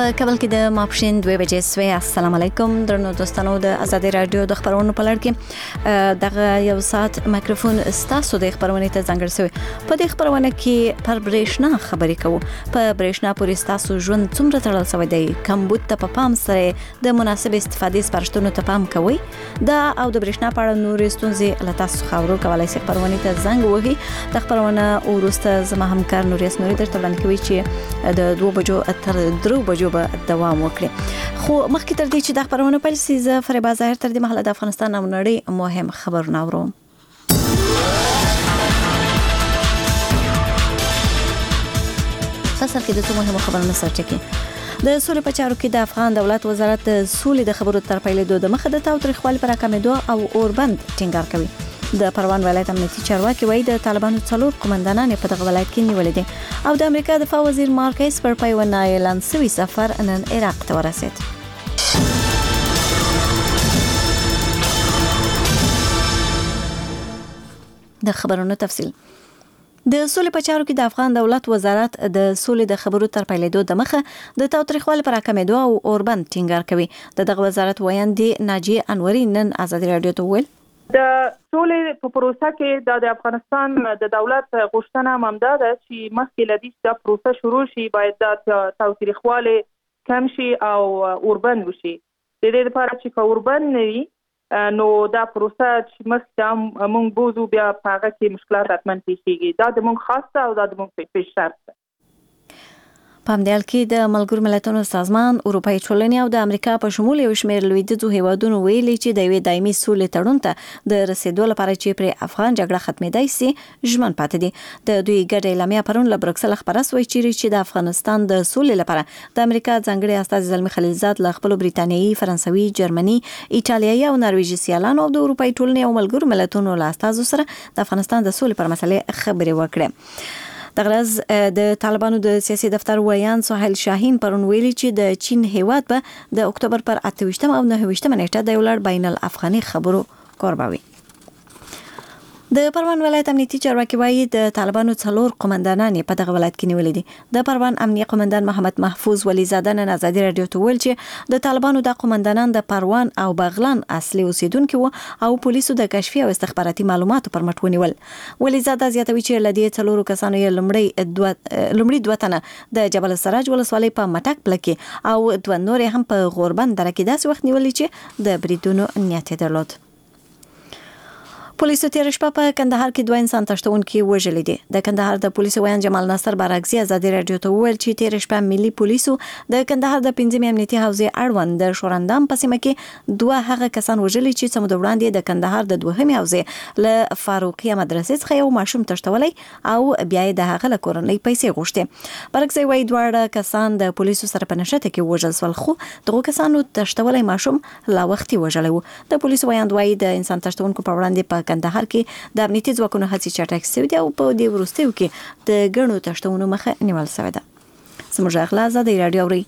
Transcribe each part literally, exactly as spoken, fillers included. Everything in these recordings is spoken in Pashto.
په کابل کې د ماپښین دوه بجې سوي. السلام علیکم درنو دوستانو، د آزادي رادیو د خبرونو په لړ کې دغه یو ساعت مایکروفون ستاسو د خبرونې ته ځانګړی شوی. په دې خبرونه کې پر برېښنا خبرې کوو. په برېښنا پورې ستاسو ژوند څومره تړل شوی دی؟ کمبود ته په پام سره د مناسب استفادې سپارښتنو ته پام کوئ. دا او د برېښنا په اړه نورې ستونزې له تاسو خبرو کولای شي خبرونه ته زنګ وهي. د خبرونه وروسته زما همکار نوریس نوري درته وړاندې کوي چې د دوه بجو تر درو بجو به دوام وکړي. خو مخکې تر دې چې د خبرونو پیل شي، زه فریبا ظاهر تر دې مهاله د افغانستان او نړۍ مهم خبرونه اورم. فصل کې د څو مهمو خبرونو سرچکي. د سولې په چارو کې د افغان دولت وزارت د سولې د خبرو تر پیلېدو د مخه د تاوتریخوالي پر راکمېدو او اوربند ټینګار کوي. د پروان ولایت امنیتي چارواکي وایي د طالبانو څلور قومندانان په دغه ولایت کې نیولې دي او د امریکا دفاع وزیر مارک اسپر په یو اعلان شوی سفر نن عراق ته ورسید. د خبرونو تفصیل. د سولې په چارو کې د افغان دولت وزارت د سولې د خبرو تر پیلېدو د مخه د تاوتریخوالي پر راکمېدو او اوربند ټینګار کوي. د دغه وزارت ویاندې ناجیه انوري نن آزادي رادیو ته وویل د سولې په پروسه کې د افغانستان د دولت غوښتنه ممدا ده چې مخکې لدی د پروسه شروع شي، باید د تاوتریخوالي کم شي او اوربند وشي. د دې لپاره چې اوربند نه وي نو دا پروسه چې مخکې موږ بوزو بیا په هغه کې مشکلات حتماً پیښیږي. دا د موږ خاصه او دا د موږ پیش شرط ده. په همدې حال کې د ملګرو ملتونو سازمان، اروپایي ټولنې او د امریکا په شمول یو شمېر لویدیځو هیوادونو ویلي چې د یوې دایمي سولې تړون ته د رسیدو لپاره چې پر افغان جګړه ختمېدای شي ژمن پاتې دي. د دوی ګډه اعلامیه پرون له برکسل خبره شوې چې د افغانستان د سولې لپاره د امریکا ځانګړي استازي زلمي خلیلزاد له خپل بریتانیایي، فرانسوي، جرمني، ایټالیایي او نرویجي سیالانو او د اروپایي ټولنې او ملګرو ملتونو له استازو سره د افغانستان د سولې پر مسلې خبرې وکړې. د غرض د طالبانو د سیاسي دفتر ویان سهیل شاهین پرون ویلي چې د چین هیواد به د اکتوبر پر اته ویشتمه او نهه ویشتمه نیټه د یو لړ بین الافغاني خبرو کوربه وي. د پروان ولایت امنیتي چارواکي وایي د طالبانو څلور قومندانان په دغه ولایت کې نیولې دي. د پروان امنیه قومندان محمد محفوظ ولی زاده نن آزادي رادیو ته ویل چې د طالبانو د قومندانان د پروان او بغلان اصلي اوسیدونکو او پولیسو د کشفي او استخباراتي معلوماتو پر مټ ونیول. ولی زاده زیاتوي چې لدی څلورو کسانو یې لمړی دوه لمړی دوه تنه د جبل السراج ولسوالۍ په مټک پلکي او دوه نور هم په غوربند دره کې داسې وخت نیولې چې د بریدونو نیت درلود. پولیسو تیر شپه په کندهار کې دوه انسان تښتونکي وژلي دي. د کندهار د پولیسو ویان جمال ناصر بارکزي آزادي رادیو ته وویل چې تیر شپه ملي پولیسو د کندهار د پنځمې امنیتي حوزې اړوند د شورندام په سیمه کې دوه هغه کسان وژلي چې څه موده وړاندې د کندهار د دوهمې حوزې له فاروقیه مدرسې څخه یو ماشوم تښتولی او بیا یې د هغه له کورنۍ پیسې غوښتې. بارکزي وایي دواړه کسان د پولیسو سره په نښته کې وژل شول، خو دغه کسانو تښتولی ماشوم لا وختي وژلی و. د پولیسو ویان وایي د انسان تښتونکو په وړاندې په کندهار کې د امنیتي ځواکونو هڅې چټکې شوې دي او په دې وروستیو کې د ګڼو تښتونو مخه نیول شوې ده. زموږ اخلاص آزادي رادیو اوري.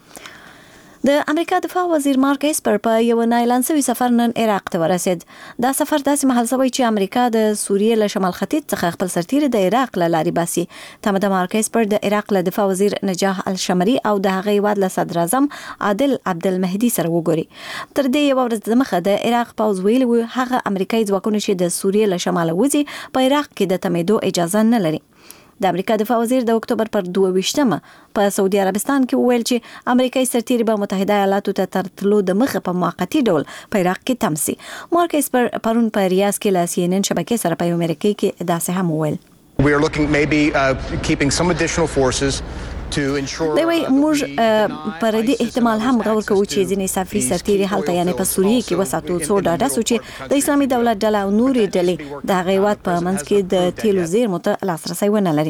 د امریکا دفاع وزیر مارک اسپر په یو اعلان شوی سفر نن عراق ته ورسید. دا سفر داسې مهال شوی چې امریکا د سوریې له شمال ختیځ څخه خپل سرتیري د عراق له لارې باسي. تمه ده مارک اسپر د عراق له دفاع وزیر نجاح الشمري او د هغې هیواد له صدر اعظم عادل عبدالمهدي سره وګوري. تر دې یو ورځ دمخه د عراق پوځ ویلي و هغه امریکایي ځواکونه چې د سوریې له شماله وځي په عراق کې د تمېدو اجازه نه لري. د امریکا دفاع وزیر د اکتوبر پر دوه ویشتمه په سعودي عربستان کې وویل چې امریکایي سرتیري به متحده ایالاتو ته تر تلو د مخه په موقتي ډول په عراق کې تم سي. مارک اسپر پرون په ریاض کې له سی ان ان شبکې سره په امریکا کې داسې هم وویل. We are looking maybe uh, keeping some additional forces to ensure دوی وایي موږ پر دې احتمال هم غور کوو چې ځینې صافي سرتیري هلته یعنې په سوریې کې وساتو څو ډاډه سو چې د اسلامي دولت ډله او نورې ډلې د هغې هیواد په منځ کې د تیلو زیرمو ته لاسرسی ونه لري.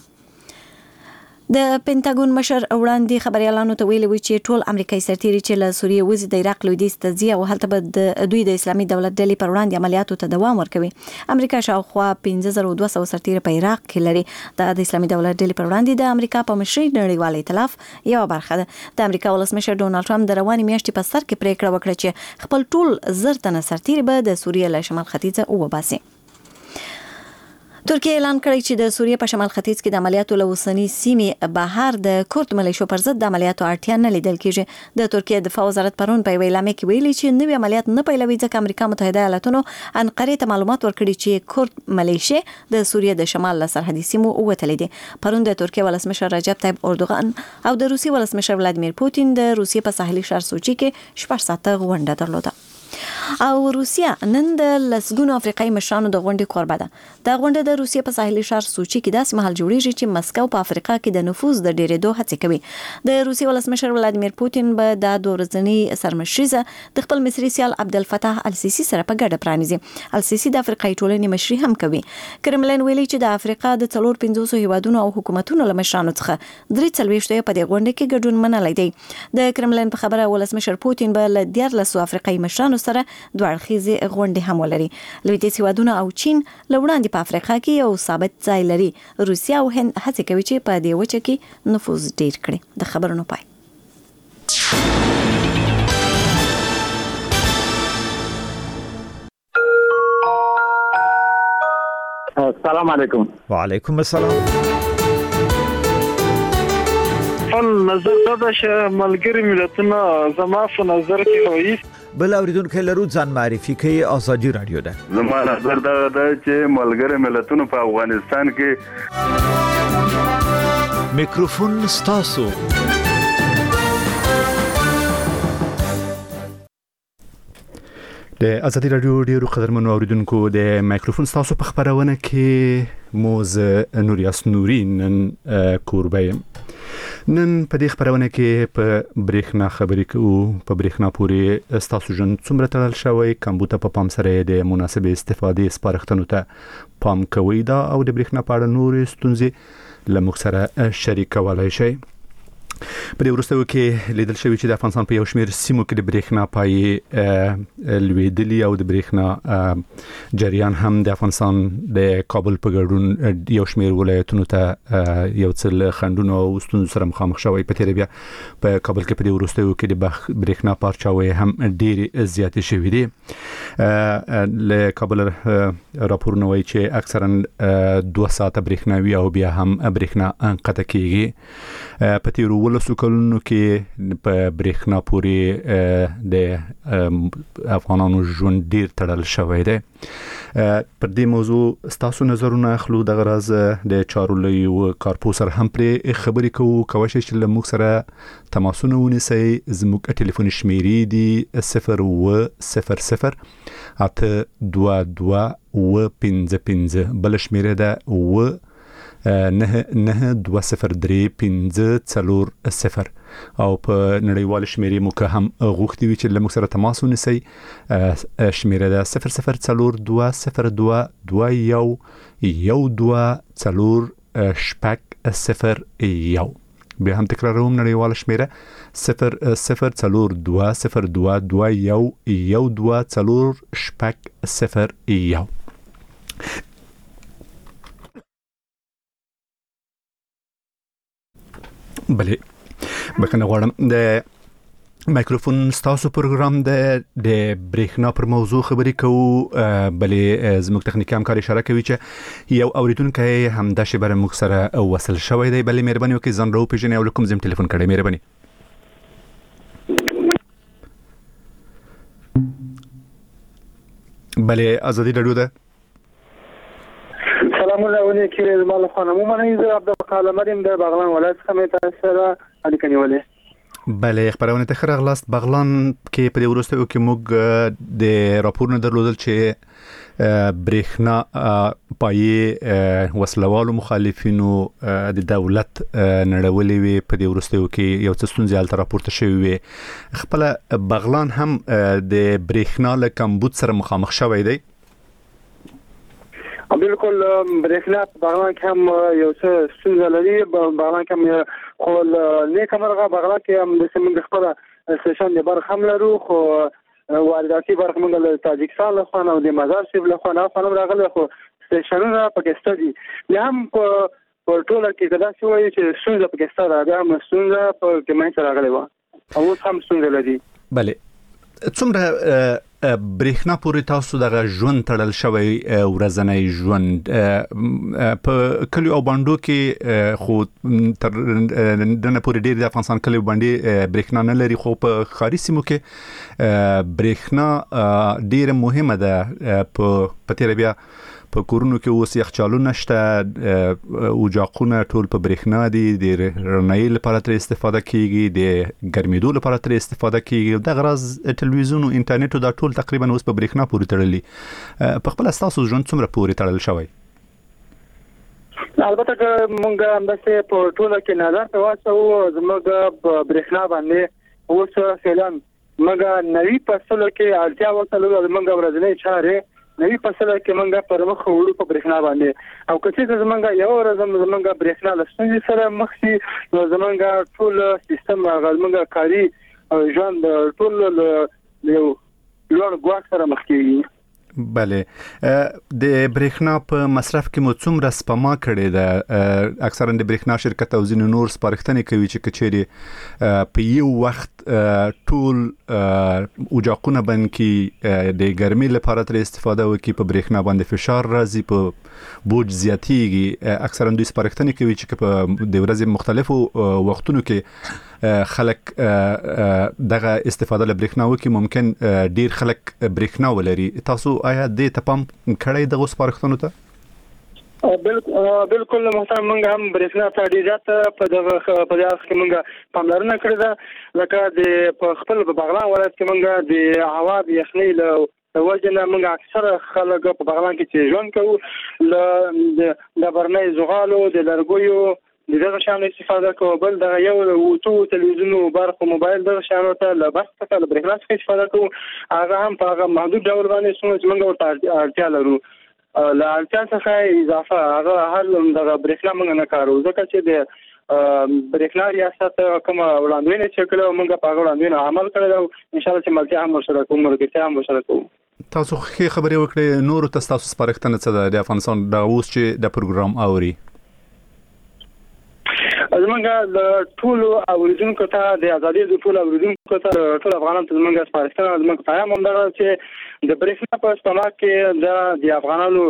د پینټاګون مشر وړاندې خبريالانو ته ویلي و چې ټول امریکایي سرتیري چې له سوریې وځي د عراق لویدیځ ته ځي او هلته به د دوی د اسلامي دولت ډلې پر وړاندې عملیاتو ته دوام ورکوي. امریکا شاوخوا پنځه زره دوه سوه سرتیري په عراق کې لري. دا د اسلامي دولت ډلې پر وړاندې د امریکا په مشرۍ نړیوال ائتلاف یو برخه ده. د امریکا ولسمشر ډونالد ټرمپ د روانې میاشتې په سر کې پریکړه وکړه چې خپل ټول زر تنه سرتیري به د سوریې له شمال ختیځه وباسي. ترکیه اعلان کړی چې د سوریه په شمال ختیځ کې د عملیاتو له اوسنۍ سیمې بهر د کورد ملیشو پر ضد د عملیاتو اړتیا نه لیدل کېږي. د ترکیه دفاع وزارت پرون په اعلامیه کې ویلي چې نوي عملیات نه پیلوي ځکه امریکا متحده ایالاتونو انقرې ته معلومات ورکړي چې کورد ملیشې د سوریه د شمال له سرحدي سیمو ووتلې دي. پرون د ترکیه ولسمشر رجب طیب اردوغان او د روسیې ولسمشر ولادیمیر پوتین د روسیې په ساحلي ښار سوچي کې شپږ ساعته غونډه درلوده. او روسیا نن د لسګونو افریقایي مشرانو د غونډې قربا ده. دا غونډه د روسیې په ساحلي ښار سوچي کې داسې مهال جوړیږي چې مسکو په افریقا کې د نفوذ د ډیرېدو هڅې کوي. د روسیې ولسمشر ولادیمیر پوتین به د دوه ورځنۍ سرمشریزه د خپل مصري سیال عبدالفتاح السیسی سره په ګډه پرانیزي. السیسی د افریقایي ټولنې مشري هم کوي. کرملین ویلي چې د افریقا د څلور پنځوسو هیوادونو او حکومتونو له مشرانو څخه درې څلوېښت په دې غونډه کې ګډون منلی دی. د کرملین په خبره ولسمشر پوتین به له دیارلسو افریقایي مشرانو سره دوه اړخیزې غونډې هم ولري. لویدیځ هیوادونه او چین له وړاندې په افریقا کې یو ثابت ځای لري. روسیا او هند هڅه کوي چې په دې وچه کې نفوذ ډیر کړي. د خبرونو پای. السلام علیکم. وعلیکم السلام. خپل نظر دا چې ملګری ملتونه زما په نظر کې وایي بل اوریدونکو لرو ځان معرفي کوي. ازادي رادیو ده. زما نظر دا ده چې ملګری ملتونه په افغانستان کې میکروفون ستاسو. د ازادي رادیو ډیرو قدرمنو اوریدونکو د میکروفون ستاسو په خبرونه کې موز نوریاس نوري نن کوربه نن په دې خبرونه کې په بریښنا خبرې کوو. په بریښنا پورې ستاسو جن څومره تړل شوی کمبوته په پام سره د مناسبه استفادې سپارښتنو ته پام کوي دا او د بریښنا په اړه نورې ستونزې له موږ سره شریکولای شي. په دې وروستیو کې لیدل شوی چې د افغانستان په یو شمېر سیمو کې د بریښنا پای لویدلی او د بریښنا جریان هم د افغانستان د کابل په ګډون یو شمېر ولایتونو ته یو څل خندونو او ستونزو سره مخامخ شوی. په تیر بیا په کابل کې په دې وروستیو کې د بریښنا پارچاوي هم ډېر زیات شوی دي. له کابل راپورونه وایي چې اکثرا دوه ساعته بریښنا وي او بیا هم بریښنا انقطاع کیږي. په تیر ولسو کلونو کې په بریښنا پورې د افغانانو ژوند ډیر تړل شوی دی. پر دې موضوع ستاسو نظرونه اخلو. د غرض د چارو لوی کارپوسر هم پر خبرې کوو. کوښښ چې له موږ سره تماسونه ونیسئ. زموږ ټلیفون شمیرې دي صفر و صفر صفر اته دوه دوه و پنځه پنځه. بل شمیره ده و نه نه دوه صفر درې پنځه څلور صفر او په نړیوال شمیرې مو که هم غوښتي وي چې له موږ سره تماس ونیسئ. شمیره ده صفر صفر څلور دوه صفر دوه دوه یو یو دوه څلور شپږ صفر یو. بیا هم تکراروم نړیوال شمیره صفر صفر څلور دوه صفر دوه دوه یو یو دوه څلور شپږ صفر یو. بله بکنه غواړم د میکروفون ستاسو پروګرام د د بریښنا پر موضوع خبرې کوو. بله زموږ تخنیکی همکار اشاره کوي چې یو اوریدونکی همدا شیبه موږ سره وصل شوی دی. بله مهرباني وکړئ ځان راوپېژنئ او له کوم ځای ټلیفون کړی. مهرباني. بله ازادي رادیو ده. سلامونه علیکم. زما له خانم مونږ نه عبدالقادر مریم د بغلان ولایت څخه مې تاسو سره اړیکه نیولې. بله خبرونه ته ښه راغلاست. بغلان کې په دې وروستیو کې موږ د راپورونه درلودل چې بریښنا پایې وسلوالو مخالفینو د دولت نړولې وي. په دې وروستیو کې یو څه ستونزې هلته راپورته شوې وي. خپله بغلان هم د بریښنا له کمبود سره مخامخ شوی دی. بالکل بریښنا په بغلان کې هم یو څه ستونزه لري. بغلان کې هم خو نیکه مرغه بغلان کې هم د سیمې خپله سټیشن د برخه هم لرو خو وارداتي برخه موږ له تاجکستان له خوا او د مزار شریف له خوا نه هم راغلی خو سټیشنونه پکې شته دي. بیا هم په ټوله کې داسې وایي چې ستونزه پکې شته ده. بیا هم ستونزه په کې منځته راغلې وه او اوس هم ستونزه لري. بله څومره برېښنا پورې تاسو دغه ژوند تړل شوی ورځنی ژوند په کلیو او بانډو کې خو تر دنه پورې ډېر د افغانستان کلیو باندې برېښنا نه لري خو په ښاري سیمو کې برېښنا ډېره مهمه ده په په تیر بیا په کورونو کې اوس یخچالونه شته اوجاقونه ټول په برېښنا دي د رڼایي لپاره تر استفاده کیږي د ګرمېدو لپاره تر استفاده کیږي د غرض ټلویزیون او انټرنیټ دا ټول تقریبا اوس په برېښنا پورې تړلي په خپل اساس ژوند څومره پورې تړل شوی البته که مونږ همداسې په ټوله کې نظر ته واچو زموږ په برېښنا باندې اوس فعلا مونږ نوي فصلو کې اړتیا وکړو زموږ ورځنی چارې نوی فصل کې منګه پر مخ وړو په برېښنا باندې او کله چې زمونږ یو ورځ زمونږ برېښنا لستونې سره مخ شي نو زمونږ ټول سیستم زمونږ کاری ژوند ټول یو لوړ ګواښ سره مخ کیږي بله د برېښنا په مصرف کې مو څومره سپما کړې ده اکثرا د برېښنا شرکت او ځینې نور سپارښتنې کوي چې کچېرې په یو وخت ټول اوجاقونه باندې کې د ګرمۍ لپاره تر استفاده وکړي په برېښنا باندې فشار راځي په بوج زیاتیږي اکثرا دوی سپارښتنې کوي چې په د ورځې مختلفو وختونو کې خلک دغه استفاده له برېښنا وکړي ممکن ډیر خلک برېښنا ولري تاسو آیا دې ته پام کړی دغه سپارښتنو ته بالکل محترم موږ هم برېښنا ته ډیر زیات په دغه په دغه کې موږ پاملرنه کړې ده لکه د په خپل بغلان ولایت کې موږ د هوا د یخنۍ له وجنه موږ اکثر خلک په بغلان کې چې ژوند کوو له د برنۍ زغالو د لرګیو دغه شان استفاده کوو بل د یو اوټو تلویزیون او برق موبایل دغه شان ته له بس څخه له برېښنا څخه استفاده کوو هغه هم په هغه محدود ډول باندې څنګه چې موږ ورته اړتیا لرو له اړتیا څخه اضافه هغه هر دغه برېښنا موږ نه کارو ځکه چې د برېښنا ریاست کوم وړاندوینه چې کړو موږ په هغه وړاندوینه عمل کړو ان شاء الله چې ملتیا هم ورسره کوو مرګتیا هم ورسره کوو تاسو خې خبرې وکړې نور تاسو سپارښتنه څه ده د افغانستان د اوس چې د پروګرام اوري زمونږ د ټول اوریدونکو ته د ازادي د ټول اوریدونکو ته ټول افغانانو ته زمونږ سپارښتنه زمونږ پیغام هم دا چې د برېښنا په سپما کې د د افغانانو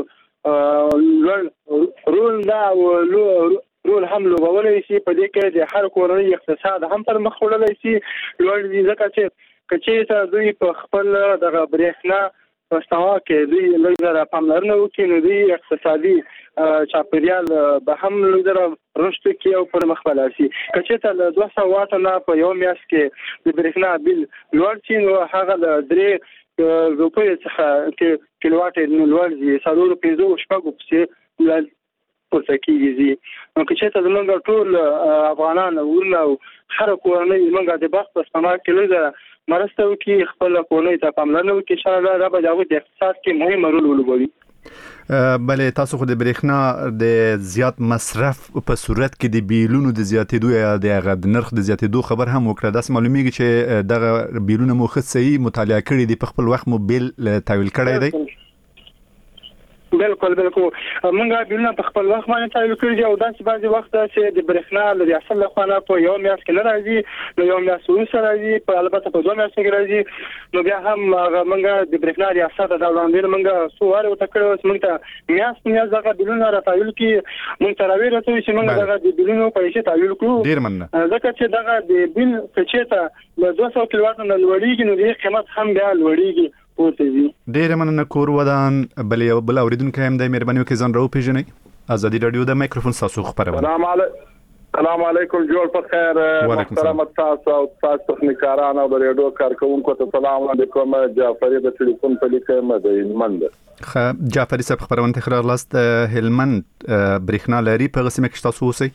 رول دا او رول هم لوبولای شي په دې کې د هر کورنۍ اقتصاد هم پر مخ وړلای شي لوړ دي ځکه چې کچې ته دوی په خپل د برېښنا په سپما کې دوی لږ پاملرنه وکړي نو دوی اقتصادي چاپیریال به هم لږ رشد کوي او پر مخ ولاړ شي کچې ته له دوه سوه واټه نه په یو میاشت کې د برېښنا بیل لوړ شي نو هغه د درې روپیو څخه کیلو واټ لوړ شي څلور پنځه شپږ پسې پورته کېږي نو کچې ته زموږ ټول افغانان ورنه هر کورنۍ زموږ د بخت په سپما کې لږ مرسته وکړي خپل کورنۍ ته پاملرنه وکړي ان شاء الله دا به د هغوی د اقتصاد کې مهم رول ولوبوي بله تاسو خو د برېښنا د زیات مصرف په صورت کې د بیلونو د زیاتېدو یا د نرخ د زیاتېدو خبر هم وکړه داسې معلومیږي چې دغه بیلونه مو ښه صحیح مطالعه کړي دي په خپل وخت مو بیل تحویل کړی دی بالکل بالکل موږ بیلونه په خپل وخت باندې تحویل کړي دي او داسې بعضې وخت چې د برېښنا له ریاست لخوا نه په یو میاشت کې نه راځي نو یو میاشت وروسته راځي په البته په دوه میاشتو کې راځي نو بیا هم موږ د برېښنا ریاست د وړاندوینه موږ څو وارې ورته کړې اوس موږ ته میاشت میاشت دغه بیلونه را تحویل کړي موږ ته راویې رسوي چې موږ دغه د بیلونو پیسې تحویل کړو ډېر مننه ځکه چې دغه د بیل کچې ته له دوه سوه کیلو واټ نه لوړېږي نو د قیمت هم بیا لوړېږي ډېر مننه کور ودان بل یو بل اوریدونکو هم د مهرباني وکړئ ځان راوپېژنئ ازادي رادیو د مایکروفون تاسو خبرونه سلام علیکم السلام علیکم جوړ په خیر محترم تاسو او تاسو تخنیکاران او د ریډیو کارکونکو ته سلام علیکم جعفری د ټلیفون په لیکه مده هلمند خ جعفری صاحب خبرونه تکرار لاست هلمند برېښنا لري په قسمه کې تاسو اوسئ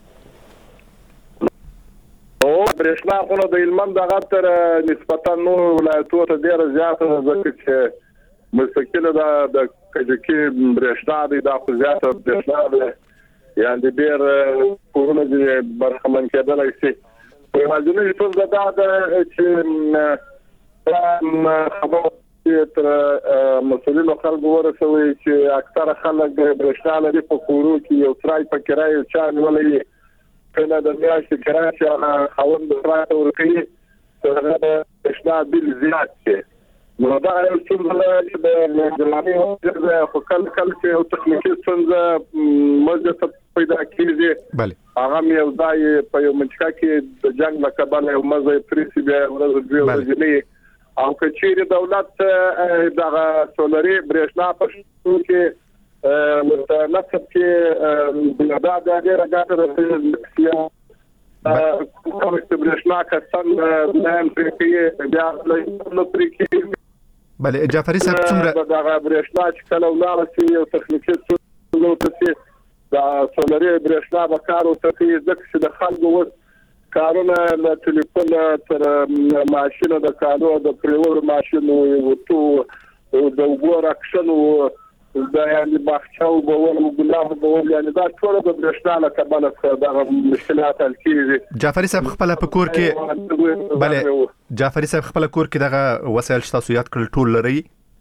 او برېښنا خو د هلمند دغه تر نسبتا نور ولایتونو ته ډېره زیاته ده ځکه چې مستقله د د کجکي برېښنا دی دا خو زیاته برېښنا ده یعنې ډېر کورونه دې برخمن کېدلی شي په یوازینۍ توګه دا ده چې خبره چې تر مسؤلینو خلکو ورسوي چې اکثره خلک برېښنا لري په کورو کې یو سرای په کرایه چا نیولی کله د میاشتې کرایه چې خاوند د سرای ته ورکوي هغه د برېښنا بیل زیات شي نو دا یو څه د جلاني هو خو کله کله چې یو تخنیکی څنګه مزه پیدا کیږي بله هغه یو ځای په یو منطقه کې د جنگ له کبله یو مزه پریسي بیا ورځ دوی ورځې او که چیرې دولت دغه سولري برېښنا په شتون کې متناسب کې دا د ډېره ګټه رسوي کوم چې برېښنا کسان نه پرې بیا له پرې بله جعفري صاحب څومره دا برېښنا چې کله ولاړ شي یو تخنیکی څه څه دا سولري برېښنا به کار وکړي ځکه چې د خلکو وس کارونه له ټلیفون تر ماشینو د کارو د پریور ماشینو وته او د وګور اکشن دا یعنی باخچاو به ول ګلاب به ول یعنی دا ټول د برېښنا له کبله دا مشکلات حل کیږي. جعفري صاحب خپل په کور کې بله جعفري صاحب خپل کور کې دغه وسایل تاسو یاد کړل ټول لري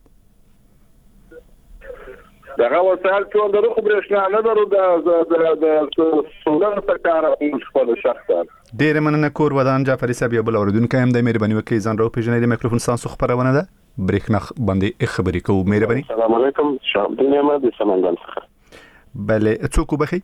دغه وسایل ټول درو برېښنا نه درو د د سولر په کار خپل شخصا ډېر مننه کور ودان جعفري صاحب یو بل اوریدونکو هم د مهرباني وکړئ ځان راو پیژنئ د میکروفون سانسو خبرونه ده برېښنا باندې خبرې کوو مهرباني. السلام علیکم شهاب الدین احمد د سمنګان څخه. بله څوک وبخي؟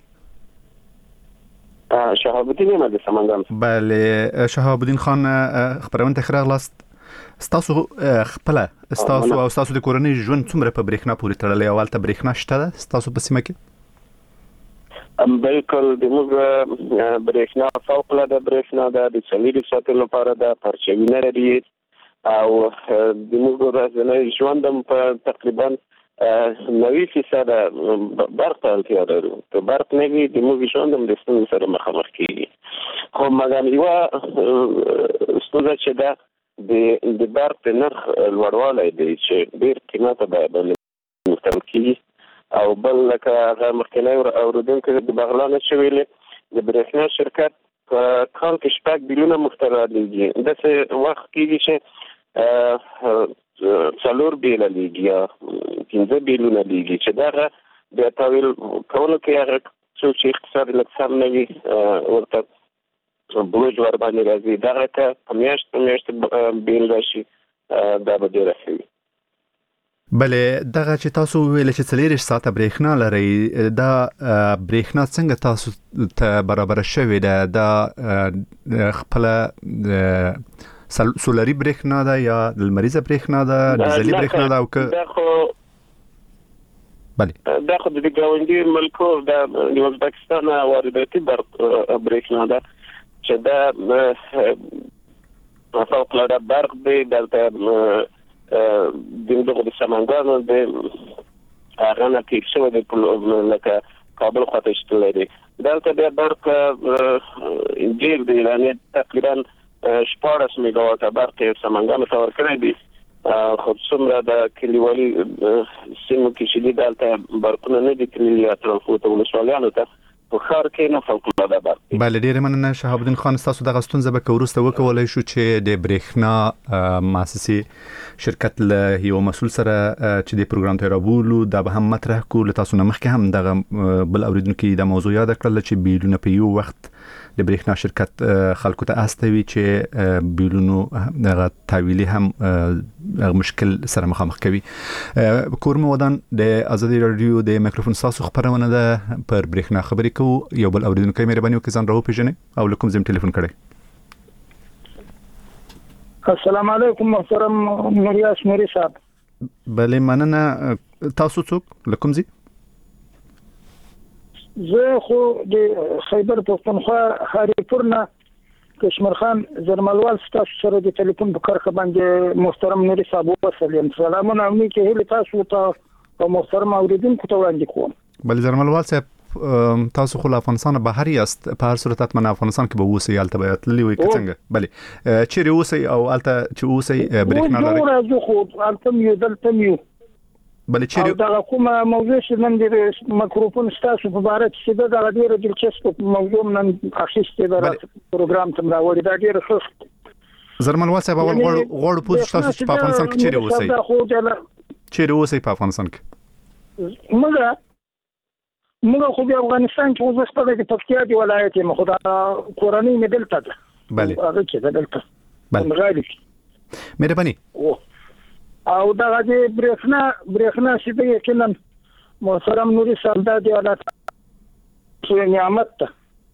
شهاب الدین احمد د سمنګان. بله شهاب الدین خان خبرونه ته راغلاست ستاسو خپل ستاسو او ستاسو د کورنۍ ژوند څومره په برېښنا پورې تړلی او هلته برېښنا شته ده ستاسو په سیمه کې؟ بالکل د موږ برېښنا فوق العاده برېښنا ده د څلورو ساعتو لپاره ده پرچوي نه لري او د موږ ورځنی ژوند هم په تقریبا نوي فیصده برق ته اړتیا لرو که برق نه وي د موږ ژوند هم د ستونزو سره مخامخ کېږي خو مګر یوه ستونزه چې ده د د برق د نرخ لوړوالی دی چې ډېر قیمته باندې مختل کېږي او بل لکه هغه مخکینی اورېدونکي د بغلان چې ویلې د برېښنا شرکت په کال کې شپږ بیلیونه مخترع لیږي داسې وخت کېږي چې څلور بیله لیږي یا پنځه بیلونه لیږي چې دغه بیا تاویل کولو کې هغه څوک چې اقتصاد لږ سم نه وي ورته بوج ورباندې راځي دغه ته په میاشت په میاشت بیل راشي دا به ډېره ښه وي. بله دغه چې تاسو ویل چې څلېرویشت ساعته برېښنا لرئ دا برېښنا څنګه تاسو ته برابره شوې ده دا خپله سولري برېښنا ده یا لمریزه برېښنا ده ډیزلي برېښنا ده او که دا خو بله دا خو د ګاونډي ملکو د ازبکستان وارداتي برېښنا ده چې دا فوق العاده برق دی دلته د دغه د سمنګانو د هغه نه تېر شوی دی لکه کابل خواته شتلی دی دلته بیا برق ډېر دی یعنې تقریبا شپاړس میګاواټه برق یې سمنګانو ته ورکړی دی خو څومره د کلیوالي سیمو کې چې دي دلته برقونه نه دي تللي یا ترانسپورټ ولسوالیانو ته په ښار کې نه فوق العاده برق دی. بله ډېرې مننه شهاب الدین خان ستاسو دغه ستونزه به که وروسته وکولی شو چې د برېښنا مؤسسې شرکت له یو مسؤل سره چې د پروګرام ته رابولو دا به هم مطرح کړو له تاسو نه مخکې هم دغه بل اوریدونکي دا موضوع یاده کړله چې بیلونه په یو وخت د برېښنا شرکت خلکو ته استوي چې بیلونو دغه تحویلي هم مشکل سره مخامخ کوي. کور مو ودان د ازادي رادیو د میکروفون تاسو خبرونه ده پر برېښنا خبرې کوو یو بل اوریدونکي مهرباني وکړئ ځان راوپېژنئ او له کوم ځای ټلیفون کړئ. السلام علیکم محترم نوریاس نوري صاحب. بله مننه تاسو څوک له کوم ځای؟ زه خو د خیبر پښتونخوا خاریپور نه کشمیر خان زرملوال ستاسو سره د ټلیفون په کرښه باندې محترم نوري صاحب وسلم سلامونه امني کې هله تاسو ته او محترم اوریدونکو ته وړاندې کوم. بل زرملوال صاحب تاسو خو له افغانستان بهر یاست په هر صورت اتمن افغانستان کې به اوسئ البته باید تللی وي څنګه بله چیرې اوسئ او البته چې اوسئ برېښنا لرئ؟ نو راځو خو البته یو دلته یو بله چیرې دا کومه موضوع چې نن د میکروفون ستاسو په باره کې دا ډېره دلچسپه موضوع نن اخیستې ده پروګرام ته راوړی دا ډېره ښه. زرملوال صاحب اول غواړو غواړو پوه تاسو په افغانستان کې چیرې اوسئ چیرې اوسئ په افغانستان کې؟ موږ موږ خو د افغانستان کې اوس په د پکتیا دی ولایت یم خو دا کورنۍ مې دلته ده. بله هغه چې دلته بله غالي مهرباني او دا د برېښنا برېښنا چې د یقینا محترم نوري صاحب د حالت نعمت ته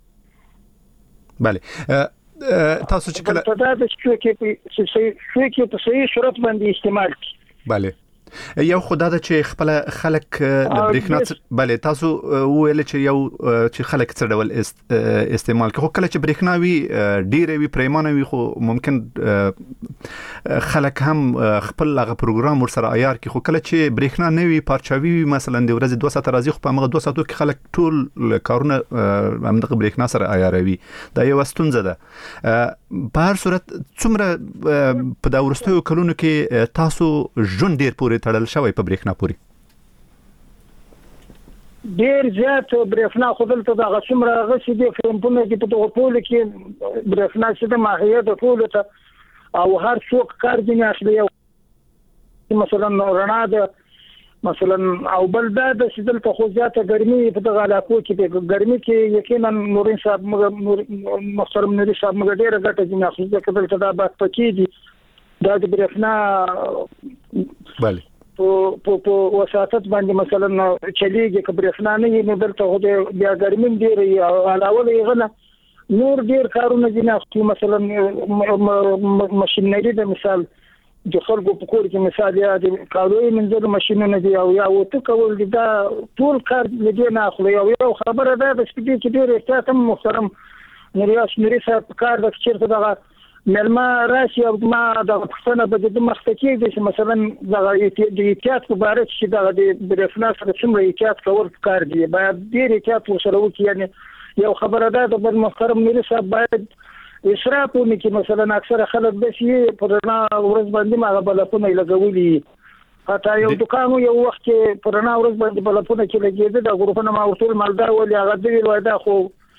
بله تاسو چې کله دا د څه کې څه کې په صحیح صورت باندې استعمال کی بله یو خدای د چې خپل خلک د برېښنا بله تاسو ویل چې یو چې خلک څه ډول استعمال کوي کله چې برېښنا وي ډیره وي پریمانه وي خو ممکن خلک هم خپل هغه پروګرام ورسره عیار کوي خو کله چې برېښنا نه وي پارچاوي وي مثلا د ورځې دوه ساعته راځي خو په هغه دوه ساعتو کې خلک ټول کارونه همدغه برېښنا سره عیاروي دا یو ستونزه ده په هر صورت څومره په دا وروستیو کلونو کې تاسو ژوند ډیر پورې تړل شوی په برېښنا پورې ډیر زیات برېښنا خودل ته د غشمره غشي د فرمپونه کې په توګه پول کې برېښنا چې د ماهیت د ټول ته او هر څوک کار دي نه اخلي مثلا رڼا ده مثلا او بل دا د شدل په خو زیاته ګرمي په دغه علاقو کې د ګرمي کې یقینا نورین صاحب محترم نوري صاحب موږ ډیره ګټه دي نه اخلي کله ته دا بات پکې دي دا د برېښنا بله په په وساتت باندې مثلا چلیږي که برېښنا نه وي نو دلته خو بیا ګرمي ډېره وي او علاوه له هغه نه نور ډېر کارونه دي نه مثلا ماشینري د مثال د خلکو په کور کې مثال یا د کاروي منځلو ماشینونه دي او یا وته کول دي دا ټول کار دې نه اخلي او یو خبره ده د سپیډي کې ډېر احتیاط هم محترم نریاس نری صاحب کار د چیرته دغه ملما راشي او ما د پښتنه په دې مخکې دي چې مثلا د احتیاط په اړه چې د برېښنا سره څومره احتیاط کول پکار دي باید ډېر احتیاط وسره وکړي یعنی یو خبره ده د محترم نری صاحب باید اسراف ونکړي مثلا اکثره خلک د شي پرنا ورځ باندې ما بلپونه لګولي حتی یو دکان یو وخت پرنا ورځ باندې بلپونه کې لګېده د غروپونه ما ورته مالدار ولې هغه دی وایدا خو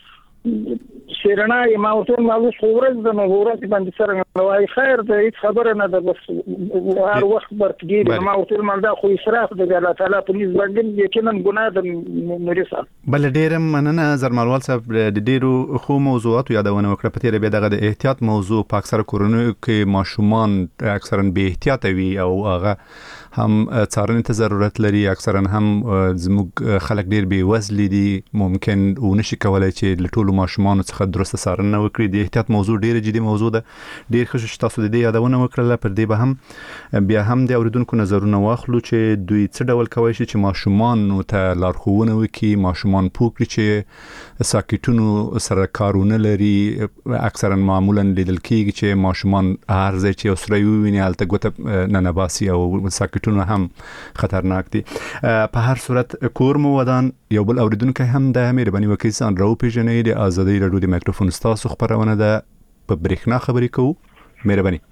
شیرنا یې ما ورته مالوس ورځ د نو ورځ باندې سره وای خیر د هیڅ خبره نه ده بس هر وخت برتګي ما ورته مالدار خو اسراف د الله تعالی په نسبت باندې یقینا ګناه ده نوري صاحب بل ډیر مننه زرمالوال صاحب د ډیرو خو موضوعات یادونه وکړه په تیر به دغه د احتیاط موضوع په اکثره کورونو کې ماشومان اکثرا به احتیاط وي او هغه هم څارنې ته ضرورت لري اکثرا هم زموږ خلک ډیر بې وزلي دي ممکن ونشي کولای چې له ټولو ماشومانو څخه درسته څارنه وکړي د احتیاط موضوع ډیر جدي موضوع ده ډیر ښه چې تاسو د دې یادونه وکړله پر دې به هم بیا هم د اوریدونکو نظرونه واخلو چې دوی څه ډول کوي چې ماشومانو ته لارښوونه وکړي ماشومان پوه کړي چې ساکټونو سره کارونه لري اکثرا معمولا لیدل کېږي چې ماشومان هر ځای چې سره ویني هلته ګوته ننباسي او ساکټونه هم خطرناک دي په هر صورت کور مو ودان یو بل اوریدونکو هم د مهرباني وکړئ ځان راوپېژنئ د ازادۍ راډیو د مایکروفون ستاسو خبرونه ده په برېښنا خبرې کوو مهرباني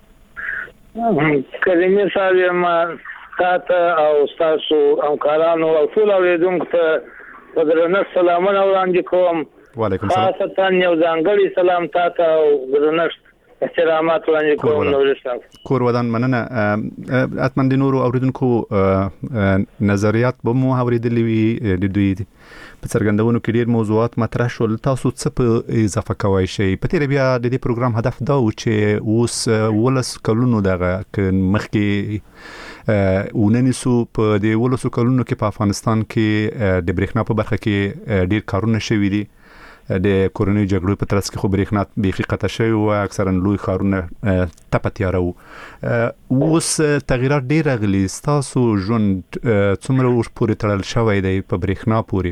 کریمي صاحب ما تاسو او تاسو همکارانو او ټول اوریدونکو ته په درنه سلامونه وړاندې کوم وعلیکم السلام خاصه یو ځانګړی سلام تاسو او درنه احترامات وړاندې کوم نور صاحب کور ودان مننه اتمن د نورو اوریدونکو نظریات به مو اوریدلې وي د دوی په څرګندونو کې ډیر موضوعات مطرح شول تاسو څه په اضافه کوئ شي په تیر بیا د دې پروګرام هدف دا و چې اوس ولس کلونو دغه مخکې وننسو په دې ولسو کلونو کې په افغانستان کې د برېښنا په برخه کې ډیر کارونه شوي دي د کورونی جګړو په ترڅ کې خو برېښنا بيخي قطع شوی او اکثرا لوی خارونه تپه تیارو اوس تغیرات ډیر غلي تاسو ژوند څومره ور پورې تړل شوی دی په برېښنا پورې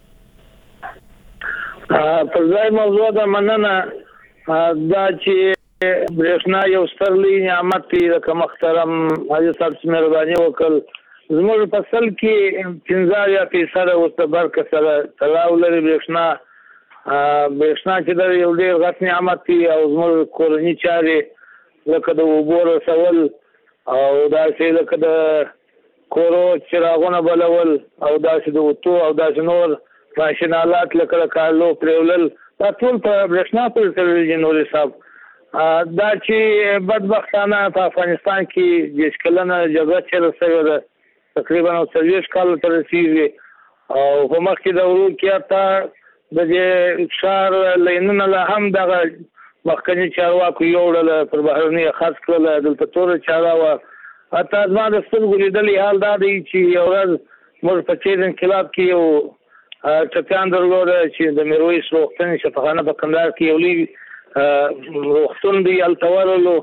په ځای موضوع ده مننه دا چې برېښنا یو سترلی نعمت دی لکه محترم حاجي صاحب مهرباني وکړ زموږ فصل کې پنځه یا فیصد اوس د برق سره تړاو لري برېښنا برېښنا چې دا یو ډېر غټ نعمت دی او زموږ کورني چارې لکه د اوبو رسول او داسې لکه د کورو چراغونه بلول او داسې د اوتو او داسې نور ماشین آلات لکه د کالو پرېولل دا ټول په برېښنا پورې تړلي دي نوري صاحب دا چې بدبختانه په افغانستان کې دېرش کلنه جګړه چیرې شوې ده تقریبا څلوېښت کاله ته رسېږي او په مخکې دورو کې حتی د دې ښار لینونه لا هم دغه مخکني چارواکو یوړل پر بهرني خاص کړل دلته تور چاره و اته زما د سترګو لیدلې حال دا دی چې یو ورځ موږ په چیر انقلاب کې یو ټپیان درلود چې د میرویس روغتون شفاخانه په کندهار کې یو لوی روغتون دی هلته ورغلو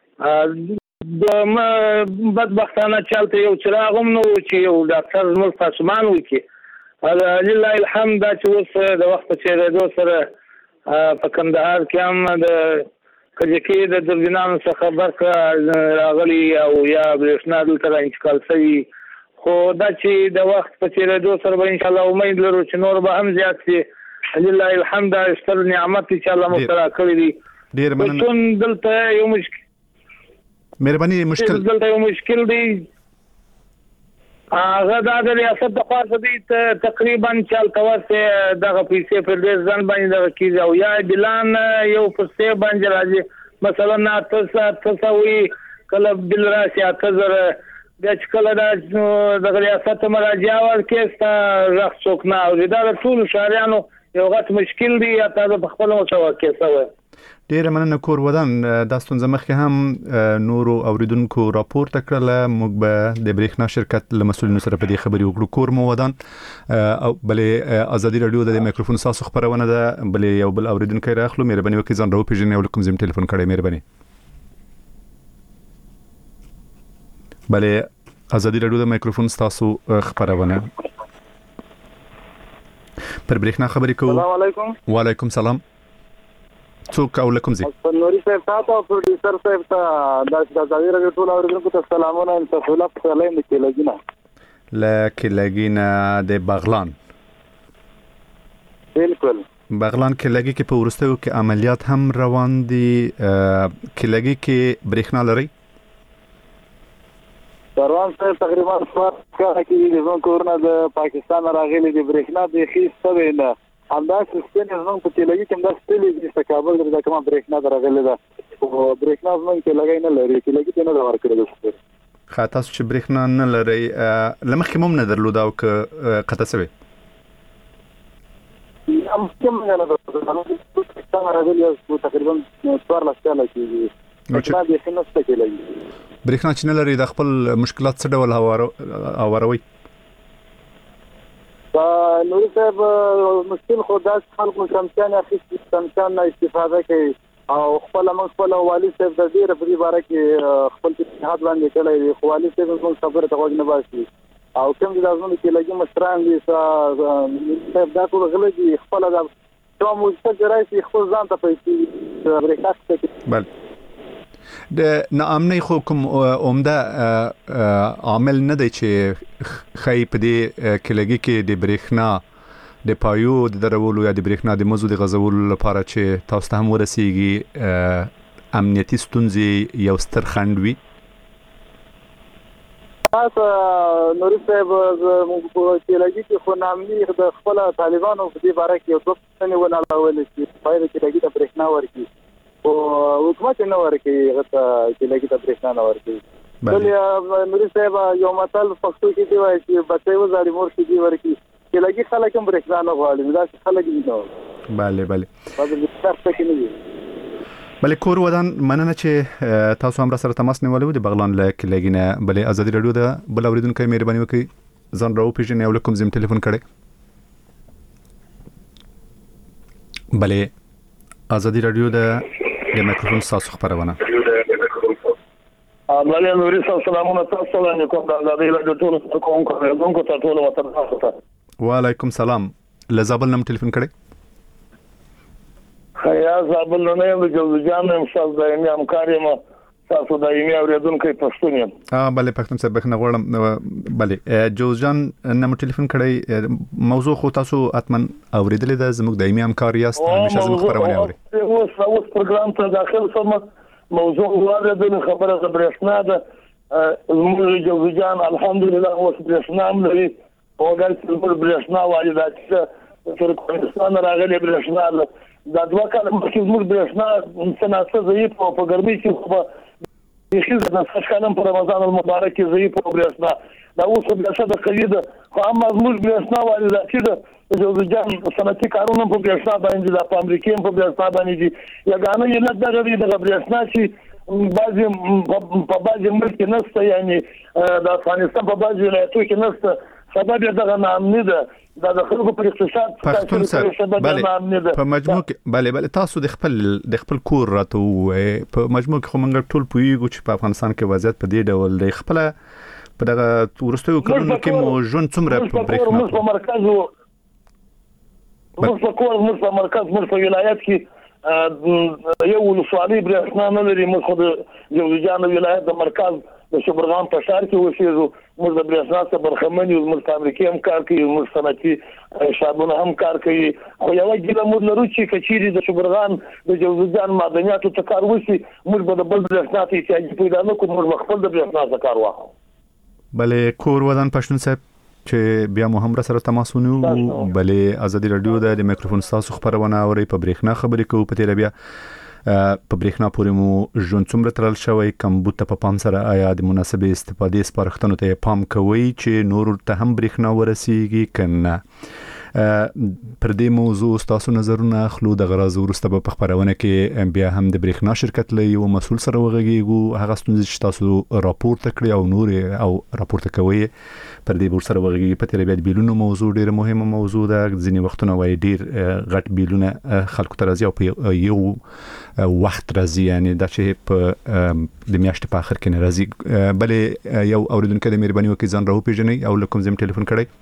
د بدبختانه چې هلته یو چراغ هم نه و چې یو ډاکټر زموږ په اسمان وکړي لله الحمد دا چې اوس د وخت په تېرېدو سره په کندهار کې هم د کجکي د دوربینانو څخه برخه راغلي او یا برېښنا دلته را انتقال شوي خو دا چې د وخت په تېرېدو سره به انشاءالله امید لرو چې نور به هم زیات شي لله الحمد دا ستر نعمت چې الله موږ ته راکړی دی ډېر مننه چون دلته یو مشکل مهرباني مشکل دلته یو مشکل دی هغه دا د ریاست د خوا څخه دی تقریبا چې هلته ورسې دغه پیسې پر ډېر ځان باندې دغه کېږي او یا بلان یو پیسې باندې راځي مثلا اته اته وي کله بل راشي اته زره بیا چې کله دا دغه ریاست ته مراجعه ورکړې ستا غږ څوک نه اوري دا د ټولو ښاریانو یو غټ مشکل دی حتی زه په خپله متوقع شوی ډیره مننه کور ودان دا ستونزه مخکې هم نورو اوریدونکو راپورته کړله موږ به د برېښنا شرکت له مسؤلینو سره په دې خبرې وکړو کور مو ودان او بلې ازادي رادیو د میکروفون ساسو خبرونه ده بلې یو بل اوریدونکی راخلو مهرباني وکړئ ځان راوپېژنئ او له کوم ځای مو ټلیفون کړی مهرباني بلې ازادي رادیو د میکروفون ساسو خبرونه پر برېښنا خبرې کوو السلام علیکم وعلیکم سلام څوک او لکم زی نوري صاحب تاسو او پروډوسر صاحب ته د ازادي رادیو ټول اوریدونکو ته سلامونه ان شاء الله په لایم کې لګینا لکه لګینا د بغلان بالکل بغلان کې لګي کې په ورستیو کې عملیات هم روان دي کې لګي کې برېښنا لري روان صاحب تقریبا څوار کال کې د زموږ کورونه د پاکستان راغلي دي برېښنا د خېس سوي نه همدا سیستم زموږ په تلګي کې همدا ستلې د کابل د کومه برېښنا درغلي ده او برېښنا زموږ کې لګای نه لري چې لګي نه ور کړی ده خاطر چې برېښنا نه لري لمخې مم نه درلود او ک قطه سوي ام کوم نه لري څنګه راغلي او تقریبا څوار لاس کال کې برېښنا د خنو څخه کې لګي برېښنا چې نه لري د خپل مشکلات څه ډول هواروي نوري صاحب مشکل خو داس خلکو کمچان اخیستي کمچان نه استفاده کوي او خپل موږ خپل والي صاحب د دې په اړه کې خپل اتحاد باندې کړی خو والي صاحب موږ خبره ته وګ نه باسي او کوم د لازم کې لګي مشران دي صاحب دا ټول غلطي خپل د کوم مستقر راځي خپل ځان ته پیسې ورکړي کې بل د ناامنۍ خو کوم عمده عامل نه دی چې خی په دې کې لګي کې د برېښنا د پایو د درولو یا د برېښنا د مزو د غزولو لپاره چې تاسو ته هم ورسیږي امنیتي ستونزې یو ستر خنډ وي تاسو نوري صاحب موږ په کې لګي کې خو نامني د خپل طالبانو په دې باره کې یو څه څه ونه لاول چې پای کې لګي د برېښنا ورکی او حکومت نه ورکی غته چې لګي د برېښنا نه ورکی بل نوري صاحب یو مطلب پښتو کې دی وایي چې بچي وزاري مور کې دی ورکی چې لګي خلک هم برېښنا نه غواړي دا خلک دي نو bale bale په دې څه کې نه دي بلې کور ودان مننه چې تاسو هم را سره تماس نیولې د بغلان لکه لګینه بلې ازادي رادیو د بل اوریدونکو مهرباني وکړئ ځان راو پیژنې او کوم زم ټلیفون کړئ بلې ازادي رادیو د د میکروفون تاسو خبرونه بلې نوري سلامونه تاسو له کوم د ازادي رادیو ټول کوم کوم کو ټول وطن تاسو وعلیکم سلام لزابل نم ټلیفون کړئ یا زابل نه یم جوزجان هم تاسو دایمي همکاري ما تاسو دایمي اوریدونکو پښتون یم اه بله پښتون څخه بخنه غواړم بله جوزجان نم ټلیفون کړئ موضوع خو تاسو اتمن اوریدلې ده زموږ دایمي همکار یاست همیشه زموږ خبرونه اوري اوس اوس پروګرام ته داخل شوم موضوع واردن خبره د برېښنا ده زموږ جوزجان الحمدلله اوس برېښنا هم لري او ګل څلور برېښنا واردات تر کوهستان راغلي برېښنا دا دوه کاله مخکې زموږ برېښنا څنګه ضعیف او په ګرمۍ کې خو د خیز د څښکانم په رمضان المبارک کې ضعیف او برېښنا دا اوس برېښنا د قلیده خو اما زموږ برېښنا واردات ده جوزجان صنعتي کارونه په برېښنا باندې د امریکای په برېښنا باندې دي یګانه یې نه دغه د برېښنا چې بعضي په بعضي ملک نشته یعنی د افغانستان په بعضي ولایتونو کې نشته سبب یې دغه ناامني ده د خلکو پر اقتصاد پښتون سره بله په مجموع کې بله بله تاسو د خپل د خپل کور راته ووایئ په مجموع کې خو موږ ټول پوهیږو چې په افغانستان کې وضعیت په دې ډول دی خپله په دغه وروستیو کلونو کې مو ژوند څومره په برېښنا موږ په مرکز وو موږ په کور موږ په مرکز موږ په ولایت کې یو ولسوالي برېښنا نه لري موږ خو د جوزجان ولایت د مرکز د شبرغان په ښار کې اوسېږو موږ د برېښنا څخه برخمن یو موږ فابریکې هم کار کوي موږ صنعتي شابونه هم کار کوي خو یوه ګیله موږ لرو چې که چیرې د شبرغان د جوزجان معدنیاتو ته کار وشي موږ به د بل برېښنا ته احتیاجي پیدا نه کړو موږ به خپل د برېښنا څخه کار واخلو بلې کور ودان پښتون صاحب چې بیا مو هم را سره تماس ونیو بلې ازادي راډیو د میکروفون ستاسو خبرونه اورئ په برېښنا خبرې کوو په تیره بیا په برېښنا پورې مو ژوند څومره تړل شوی کمبود ته په پام سره آیا د مناسبې استفادې سپارښتنو ته پام کوئ چې نور ته هم برېښنا ورسیږي که نه پر دې موضوع ستاسو نظرونه اخلو د غراض وروسته به په خپرونه کې بیا هم د برېښنا شرکت له یو مسؤل سره وغږیږو هغه ستونزې چې تاسو راپورته کړي او نور او راپورته کوئ پر دې بور سره وغږیږي په تیره بیا د بیلونو موضوع ډېره مهمه موضوع ده ځینې وختونه وایي ډېر غټ بیلونه خلکو ته راځي او په یو وخت راځي یعنی دا چې په د میاشتې په آخر کې نه راځي بلې یو اورېدونکی د مهرباني وکړئ ځان راوپېژنئ او له کوم ځای مو ټلیفون کړی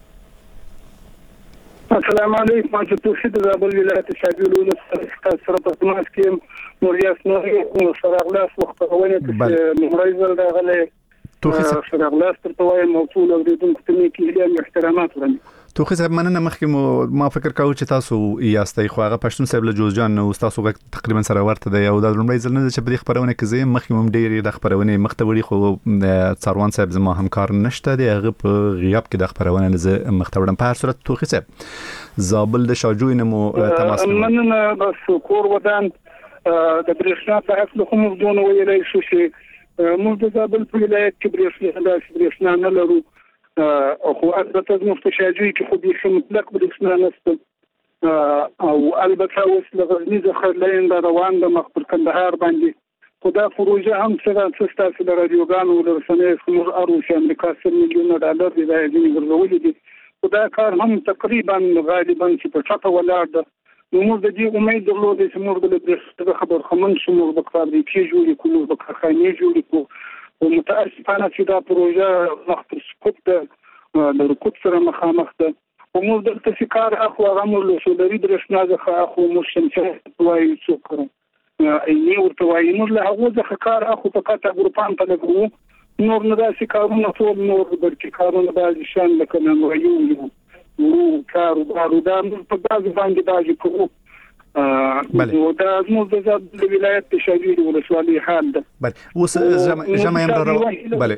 السلام علیکم ما چې توحید د زابل ولایت شاګرد ولس سره په تماس کې نوریاس نوري او سره غلاس مخبرونه چې مهرایزل راغله توخی سره غلاس تر وایم موضوع اوریدونکو ته کې له احترامات ورنه توخی صاحب مننه مخکې مو ما فکر کاوه چې تاسو یاستئ خو هغه پښتون صاحب له جوزجان نو تاسو تقریبا سره ورته دی او د لومړی ځل نه چې په دې خبرونه کې زه مخکې هم ډېرې د خبرونه مخته وړي خو څاروان صاحب زما همکار نشته دی هغه په غیاب کې د خبرونه زه مخته وړم په هر صورت توخی صاحب زابل د شاجوی نه مو تماس مننه بس کور ودان د برېښنا په اصل خو موږ دونه ویلای شو چې موږ د زابل په ولایت کې برېښنا داسې برېښنا نه لرو خو البته زموږ په شاجوی کې خو بیخي مطلق برېښنا نشته او البته اوس له غزني څخه لاین روان د مخ پر کندهار باندې خو دا پروژه هم څه ستاسو د رادیوګانو د رسنیو څخه ارو چې امریکا سل میلیون ډالر دی دا یې ګرځولې دي خو دا کار هم تقریبا غالبا چې په ټاپه ولاړ ده نو موږ د دې امید درلودې چې موږ د برېښنا خبر خمن شو موږ د فابریکې جوړې کوو موږ د کارخانې جوړې کوو او متاسفانه چې دا پروژه مخ پر سقوط ده د رکود سره مخامخ ده او موږ دلته چې کار اخو هغه موږ له سولري برېښنا څخه اخو موږ شمسي وایي څوک کړو اینی ورته وایي موږ له هغه څخه کار اخو په کاته ګروپان په لګو نور نه داسې کارونه ټول نور برکې کارونه بعضې شان لکه نانوایي ورو کار بارو دا موږ په بعضې باندې داسې کوو نو دا زموږ د زابل ولایت د شاجوی ولسوالۍ حال ده بله اوس ژمی هم را بله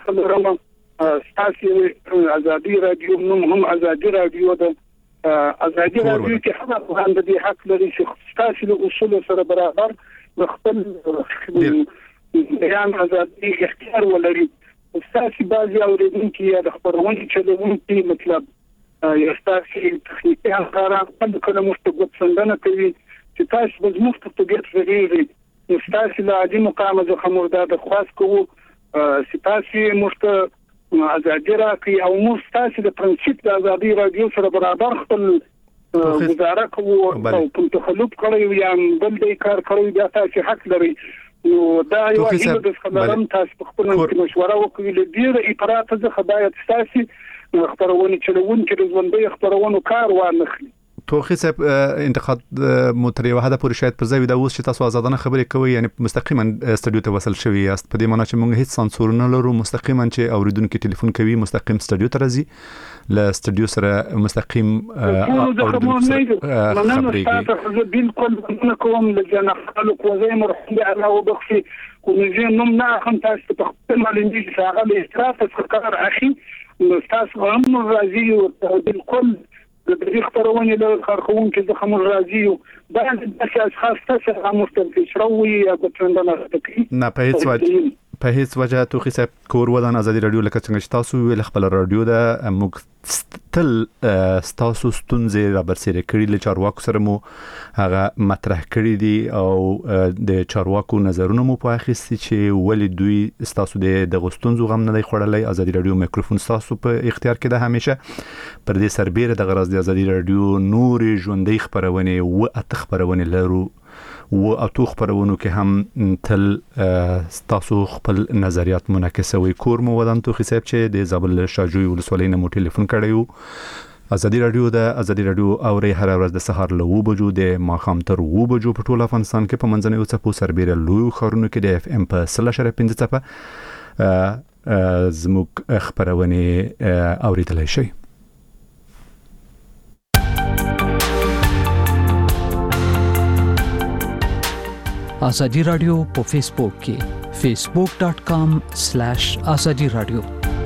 ستاسې ازادي راډیو نوم هم ازادي راډیو ده ازادي راډیو کې هم افغان د دې حق لري چې ستاسې له اصولو سره برابر د خپل بیان ازادي اختیار ولري ستاسې بعضې اورېدونکي یا د خپرونې چلوونکي مطلب یا ستاسې تخنیکي همکاران هم کله موږ ته ګوتڅنډنه کوي چې تاسو به زموږ په طبیعت غږېږئ نو ستاسې له عادي مقامه څخه موږ دا درخواست کوو چې تاسې موږ ته ازادي راکړئ او موږ ستاسې د پرنسیپ د ازادي راډیو سره برابر خپل ګزاره کوو او کوم تخلف کړی یا بل دی کار کړی بیا تاسې حق لرئ نو دا یو هیله د خبرم تاسو په خپل کې مشوره وکړئ له ډیره افراط څخه باید تاسو خبرونه چلوونکي د ژوندۍ خبرونو کار وانخلي توخی صاحب انتقاد متری وحده پورې شاید په ځای دا اوس چې تاسو آزادانه خبرې کوي یعنی مستقیما استودیو ته وصل شوی یاست په دې معنی چې موږ هیڅ سانسور نه لرو مستقیما چې اوریدونکو ټلیفون کوي مستقیم استودیو ته راځي له استودیو سره مستقیم اوریدونکو خبرې کوي بالکل نه کوم لجنه خلق وزي مرحله الله وبخشي ونجي نوم نه هم تاسو په خپل مالندي څنګه له استراحت څخه اخی نو تاسو هم راځي او بالکل د دې خبرونه له خارخونکو څخه موږ راځي بعض د اشخاص څخه مستفید شروي یا ګټندنه کوي نه په هیڅ وجه په هیڅ وجه توخی صاحب کور ودان ازادي رادیو لکه څنګه چې تاسو ویل خپل رادیو ده موږ تل ستاسو ستونزې را برسېره کړي له چارواکو سره مو هغه مطرح کړي دي او د چارواکو نظرونه مو په اخیستي چې ولې دوی ستاسو د دغه ستونزو غم نه دی خوړلی. ازادي رادیو میکروفون ستاسو په اختیار کې ده همیشه. پر دې سربېره د غرض د ازادي رادیو نورې ژوندۍ خپرونې و اته خپرونې لرو و اتو خبرونو کې هم تل ستاسو خپل نظریات منعکسوي. کور مو ودان تو حساب چې د زابل شاجوی ولسوالۍ نه مو ټلیفون کړیو. ازادي رادیو د ازادي رادیو اوري هر ورځ د سهار له و بجو د ماخام تر و بجو په ټول افغانستان کې په منځنۍ او څپو سربېره لوی خبرونه کې د اف ام په صفر اشاریه پنځه څپه زموږ خبرونه اوریدلای شي. آزادی رادیو په فیسبوک کې facebook dot com slash azadi radio.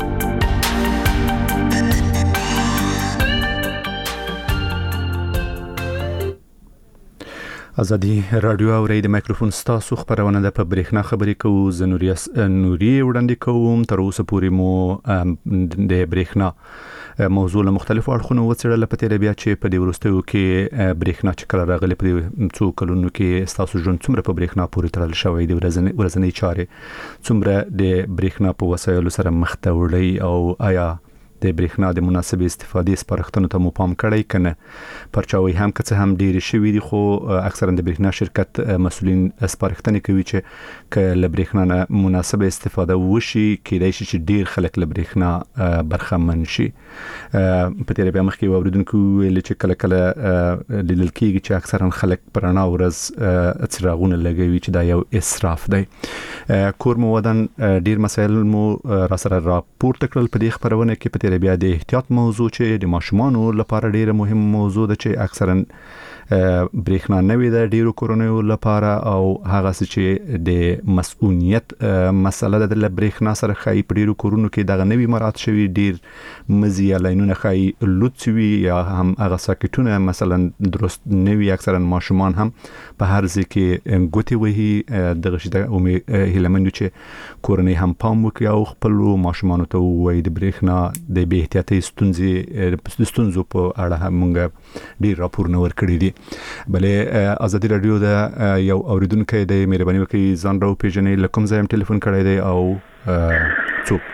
ازادي رادیو اوري د میکروفون ستاسو خبرونه د په برېښنا خبرې کوو. زه نوري نوري وړاندې کوم. تر اوسه پورې مو د برېښنا موضوع له مختلفو اړخونو وڅېړل. په تیر بیا چې په دې وروستیو کې برېښنا چې کله راغلي په څو کلونو کې ستاسو ژوند څومره په برېښنا پورې تړل شوی دی، ورځنۍ چارې څومره د برېښنا په وسایلو سره مخ ته وړي او آیا د برېښنا د مناسب استفادې سپارښتنو ته مو پام کړی کنه؟ پرچاوي هم که څه هم ډېری شوي دي خو اکثرا د برېښنا شرکت مسؤلین سپارښتنې کوي چې که له برېښنا نه مناسب استفاده وشي کېدای شي چې ډېر خلک له برېښنا برخمن شي. په تیر بیا مخکې واوریدونکو ویل چې کله کله لیدل کېږي چې اکثرا خلک په رڼا ورځ څراغونه لګوي چې دا یو اسراف دی. کور مو ودان ډېر مسایل مو را سره راپورته کړل په دې خبرونه کې. په تیر بیا د احتیاط موضوع چې د ماشومانو لپاره ډیره مهم موضوع ده چې اکثرا برېښنا نوې ده ډیرو کورونو لپاره او هغه چې د مسؤلیت مسله ده د برېښنا سره خای په ډیرو کورونو کې دغه نوې مراد شوی ډیر مزي لاینونه خای لوڅوي یا هم هغه ساکټونه مثلا درست نوې اکثرا ماشومان هم په هر ځای کې ګوتې وهي. دغه شی د هیلمنو چې کورنۍ هم پام وکړي او خپل ماشومان ته وایي د برېښنا د بې احتیاطۍ ستونزې د ستونزو په اړه موږ ډیر راپورونه ورکړي دي. بلې ازادي رادیو د یو اوریدونکو د مهرباني وکړئ ځان راو پیژنې له کوم ځای هم ټلیفون کړی دی او څوک؟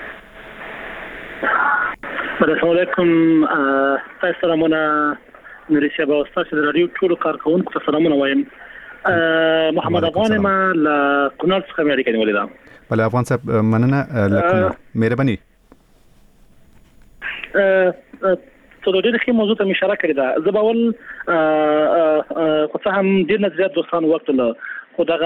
السلام علیکم. تاسو سلامونه نوري شبا او تاسو د رادیو ټول کارکونکو ته سلامونه وایم. محمد افغان ما له کونړ څخه مې اړیکه نیولې ده. بله افغان صاحب مننه له کونړ مهرباني. څه د دې ښه موضوع ته اشاره کړې ده. زه به ول خو څه هم ډېر نظریات دوستان وکړل خو دغه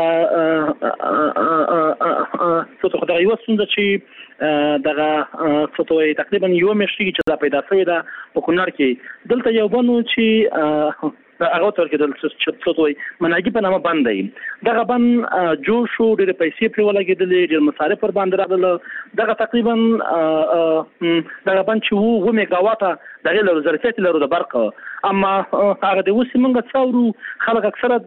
څه ته خدای یو څنګه چې دغه څه ته تقریبا یو میاشتې چې دا پیدا شوی ده په کونړ کې دلته یو بنو چې هغه تر کې د څه ته مناګي په نامه باندې دغه بن جوړ شو ډېر پیسې پر ولګېدلې ډېر مصارف پر باندې راغله. دغه تقریبا دغه بن چې وو و میگاواټه دغه له ظرفیت لرو د برق اما هغه د وسې مونږ څاورو خلک اکثره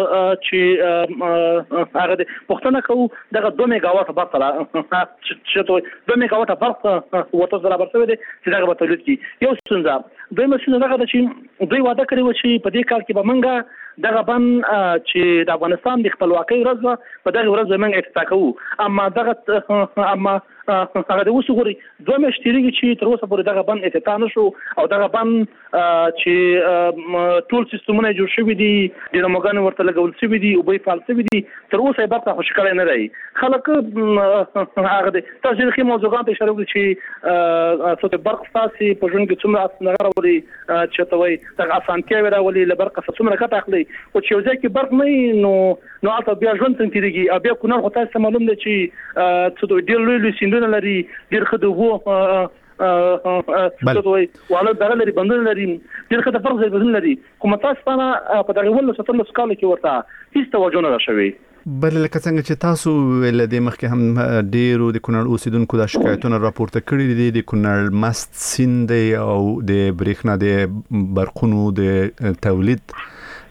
چې هغه د پښتنه کوو دغه دوه میگاواټه برق چې ته دوه میگاواټه برق وته زرا برسوي دي چې دغه په تولید کې یو څنګه دوی مسله دغه چې دوی وعده کړی و چې په دې کال کې به مونږ دغه بن چې د افغانستان د خپلواکۍ ورځ په دغه ورځ موږ افتتاح کوو اما دغه اما هغه د اوسه غوري دوه میاشتې چې تر اوسه پورې دغه بن افتتاح نشو او دغه بن چې ټول سیستمونه جوړ شوي دي د موګان ورته لګول شوي دي او به فعال شوي دي تر اوسه برته خوشکړی نه دی. خلک هغه د تاسو موضوعات اشاره وکړي چې څه برق تاسو په ژوند کې څومره نغره ولي چې ته وایي دغه اسانتیا ورولي لبرق څومره کټ اخلي او چې یو ځای کې برق نه نو نو البته بیا ژوند څنګه تیریږي او بیا کونړ خو تاسو معلوم دی چې څه دوی ډېر لوی لوی سیندونه لري ډېر ښه د وو څه دوی والا دغه لري بندونه لري ډېر ښه د فرق ځای بدلون لري کوم تاسو نه په دغه ول ستل سکاله کې ورته هیڅ توجه نه شوي. بل لکه څنګه چې تاسو ول د مخکې هم ډیرو د کونړ اوسیدونکو د شکایتونو راپورته کړي دي د کونړ مست سیند او د برېښنا د برقونو د تولید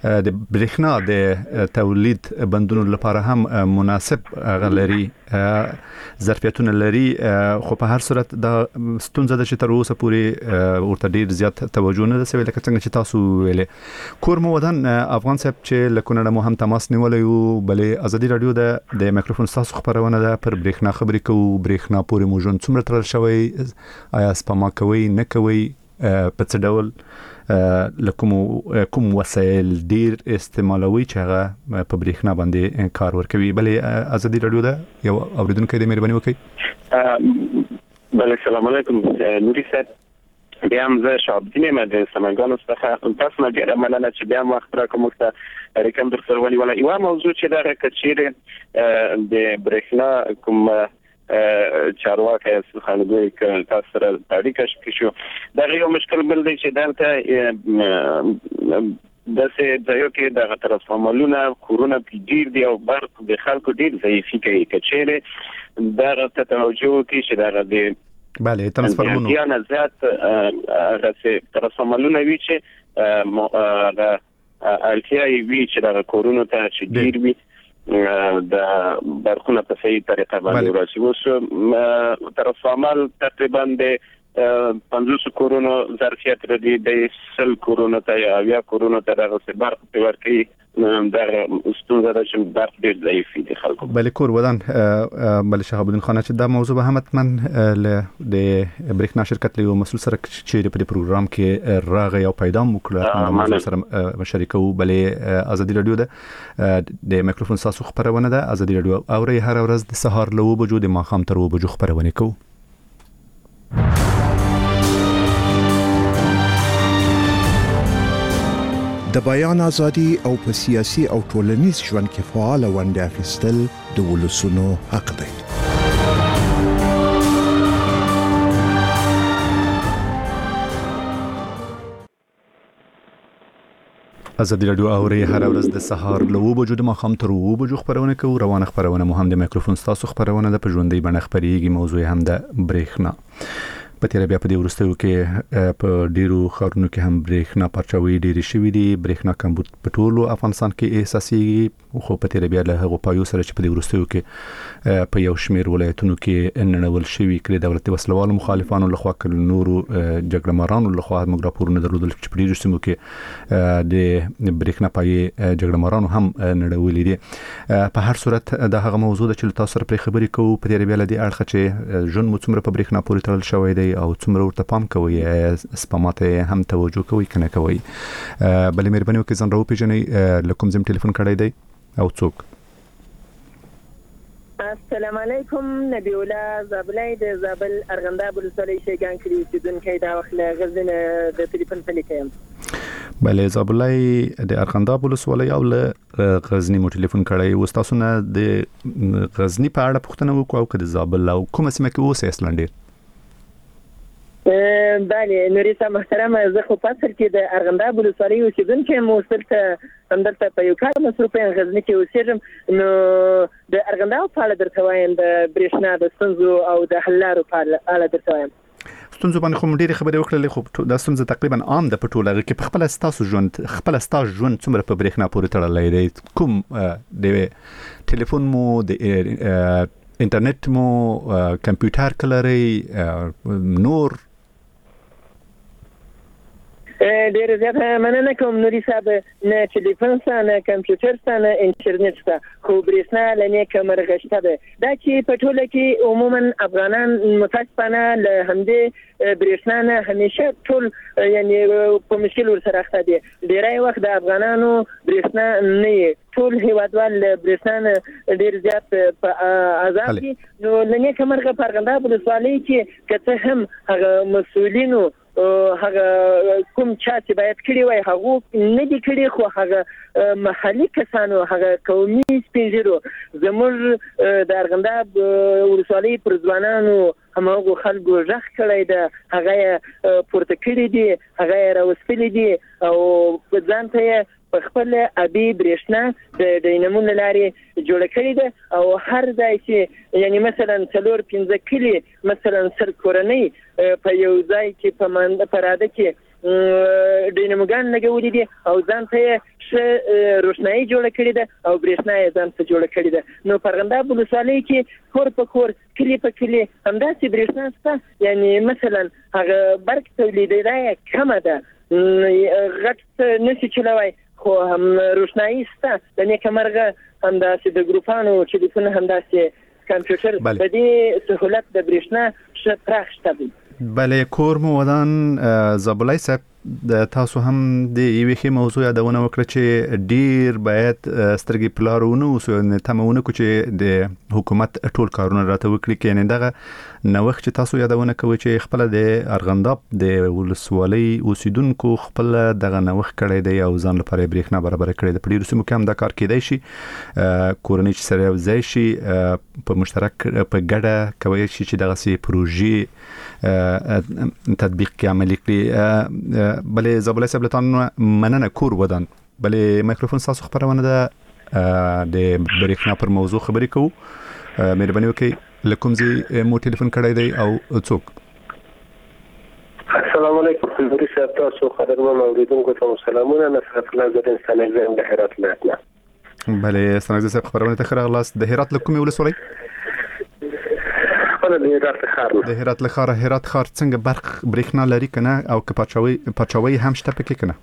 د برېښنا د تولید بندونو لپاره هم مناسب غلري ظرفیتونه لري، خو په هر صورت دا ستونزه ده چې تر اوسه پورې ورته ډیر زیات توجه نه رسوي، لکه څنګه چې تاسو ویلې. کور مو ودان افغان صاحب چې لکونه مو هم تماس نیولې او بلې ازادي رادیو د د میکروفون تاسو خبرونه ده پر برېښنا خبرې کوو. برېښنا پورې مو ژوند څومره تړل شوی، آیا سپما کوي نه کوي، په څه ډول لکم کوم وسایل ډیر استعمالوي چې هغه په برېښنا باندې کار ورکوي؟ بلې ازادي رادیو ده یو اوریدونکو دې مهرباني وکړي. بله السلام علیکم نوري صاحب، بیا هم زه شعبدین یم د سمنګانو څخه. تاسو نه ډېره مننه چې بیا هم وخت راکړ موږ ته رقم در سره ونیوله. یوه موضوع چې دغه که چیرې د برېښنا کوم چارواکی خانګوی که تاسو سره اړیکه کې شو، دغه یو مشکل بل دی چې دلته داسې ځایو کې دغه ترانسفارمرونه کورونه پې ډېر دي او برق د خلکو ډېر ضعیفي کوي. که چیرې دغه ته توجه وکړي چې دغه د بله ترانسفارمرونه یا نه زیات هغه ترانسفارمرونه وي چې هغه اړتیا یې وي چې دغه کورونو ته چې ډېر وي د برقونه په صحیح طریقه باندې ورسي. اوس ترانسفارمر تقریبا د پنځوس کورونو ظرفیت لري، د سل کورونو ته یا اویا کورونو ته دغه برق پې ورکوي. دغه ستونزه ده چې برق ډېر ضعیف دي خلکو. بلې کور ودان بلې شهاب الدین خان چې دا موضوع به هم حتما د برېښنا شرکت له یو مسؤل سره چې په پروګرام کې راغی او پیدا مو کړل د موضوع سره شریکو. بلې ازادي رادیو ده د میکروفون تاسو خبرونه ده ازادي رادیو اوري هر ورځ د سهار له وبجو د ماښام تر وبجو خبرونه کوو. د بیان ازادي او په سیاسي او ټولنیز ژوند کې فعال ونډه اخیستل د ولسونو حق دی. ازادي رادیو اوري هر ورځ د سهار له وو بجو د ماښام تر وو بجو خبرونه کوو. روانه خبرونه مو هم د میکروفون تاسو خبرونه د پژوندۍ بڼه خبريږي. موضوع هم د برېښنا په تیر بیا په دې ورستیو کې په ډیرو خارونو کې هم برېښنا پرچاوي ډیری شوې دي. برېښنا کمبود په ټولو افغانستان کې احساسيږي، خو په تیر بیا له هغه پایو سره چې په دې ورستیو کې په یو شمیر ولایتونو کې ننول شوی کړي دولتي وسلوالو مخالفانو لخوا کړل نورو جګړه مارانو لخوا موږ راپورونه درلودل چې په ډیرو سیمو کې د برېښنا پای جګړه مارانو هم نړولې دي. په هر صورت دا هغه موضوع ده چې تاسو سره پرې خبرې کوو. په تیر بیا له دې اړخه چې ژوند مو څومره په برېښنا پورې تړل شوی دی او څومره ورته پام کوي، سپماته هم توجه کوي کنه کوي. بلې مهرباني وکړئ ځان راو پیژنئ له کوم ځای ټلیفون کړی دی او څوک؟ السلام علیکم، نبی الله زابلای د زابل ارغنداب ولسوالۍ شیګان کې اوسیدونکی دا وخت له غزنین د ټلیفون په لیکم. بلې زابلای د ارغنداب ولسوالۍ او له غزنی مو ټلیفون کړی و. تاسو نه د غزنی په اړه پوښتنه وکړو او د زابل او کومه سیمه کې اوسئ اصلا ډیر؟ بله نوري صاحب محترم، زه خو په اصل کې د ارغنداب ولسوالۍ اوسیدونکی یم. اوس دلته همدلته په یو کار مصروف یم، غزني کې اوسېږم. نو د ارغنداب په اړه درته وایم، د برېښنا د ستونزو او د حل لارو په اړه درته وایم. ستونزو باندې خو ډېرې خبرې وکړلې، خو دا ستونزه تقریبا عام ده په ټوله هغه کې. په خپل ستاسو ژوند خپل ستاسو ژوند څومره په برېښنا پورې تړلی دی؟ کوم د ټلیفون مو د انټرنیټ مو کمپیوټر کلري نور؟ ډېر زیات مننه کوم نوري صاحب، نه ټلیفون شته نه کمپیوټر شته نه انټرنیټ شته، خو برېښنا له نیکه مرغه شته ده. دا چې په ټوله کې عموما افغانان متاسفانه له همدې برېښنا نه همیشه ټول یعنی په مشکل ورسره اخته دي. ډېری وخت د افغانانو برېښنا نه وي، ټول هیوادوال له برېښنا نه ډېر زیات په عذاب دي. نو له نیکه مرغه په ارغنداب ولسوالۍ کې که څه هم هغه مسؤلینو هغه کوم چا چې باید کړی وای هغه نه دي کړی، خو هغه محلي کسانو هغه قومي سپین ږیرو زموږ د ارغنداب ولسوالۍ پر ځوانانو هماغو خلکو غږ کړی ده، هغه یې پورته کړي دي، هغه یې راوستلي دي او په ځان ته یې په خپل ابي برېښنا د ډینمو له لارې جوړه کړې ده. او هر ځای چې یعنی مثلا څلور پنځه کلي مثلا سل کورنۍ په یو ځای کې په پراده کې ډیناموګان لګولي دي او ځان ته ښه روشنايي جوړه کړې ده او برېښنا یې ځان ته جوړه کړې ده. نو په ارغنداب ولسوالۍ کې کور په کور کلی په کلی همداسې برېښنا شته، یعنی مثلا هغه برق تولیدېدا یې کمه ده، غټ نشي چلوی خو هم روشنايي شته. د نیکمرغه همداسې د ګروپانو ټلیفون همداسې کمپیوټر د دې سهولت د برېښنا ښه پراخ شته دی. بله کور مو ودان زابلای صاحب د تاسو هم د یوې ښې موضوع یادونه وکړه چې ډیر باید سترګې پلارونه اوسو نه تمونه کو چې د حکومت ټول کارونه راته وکړي کې نه دغه نوښت چې تاسو یادونه کوي چې خپل د ارغنداب د ولسوالۍ اوسیدونکو خپل دغه نوښت کړی دی او ځان لپاره برېښنا برابر کړی دی. په ډیرو سیمو کې هم دا کار کېدای شي، کورنۍ چې سره یوځای شي په مشترک په ګډه کوي شي چې دغه سي پروژې تطبیق کې عملي کړي. بله زابلای صاحب لتان مننه کور ودان. بله میکروفون تاسو خبرونه ده د برېښنا پر موضوع خبرې کوو. مهرباني وکړئ لکم زی مو ټلیفون کړی دی او څوک؟ السلام علیکم فلوري صاحب، تاسو قدرمن اوریدونکو ته سلامونه. نصرت الله زدن سنګزم د هرات ولایتنا. بله سنګزم صاحب خبرونه ته خیر غلاس. د هرات لکم ولسوالۍ د هرات خار د هرات لخر هرات خار څنګه برق برېښنا لري کنه او که پچاوي پچاوي هم شته پکې کنه؟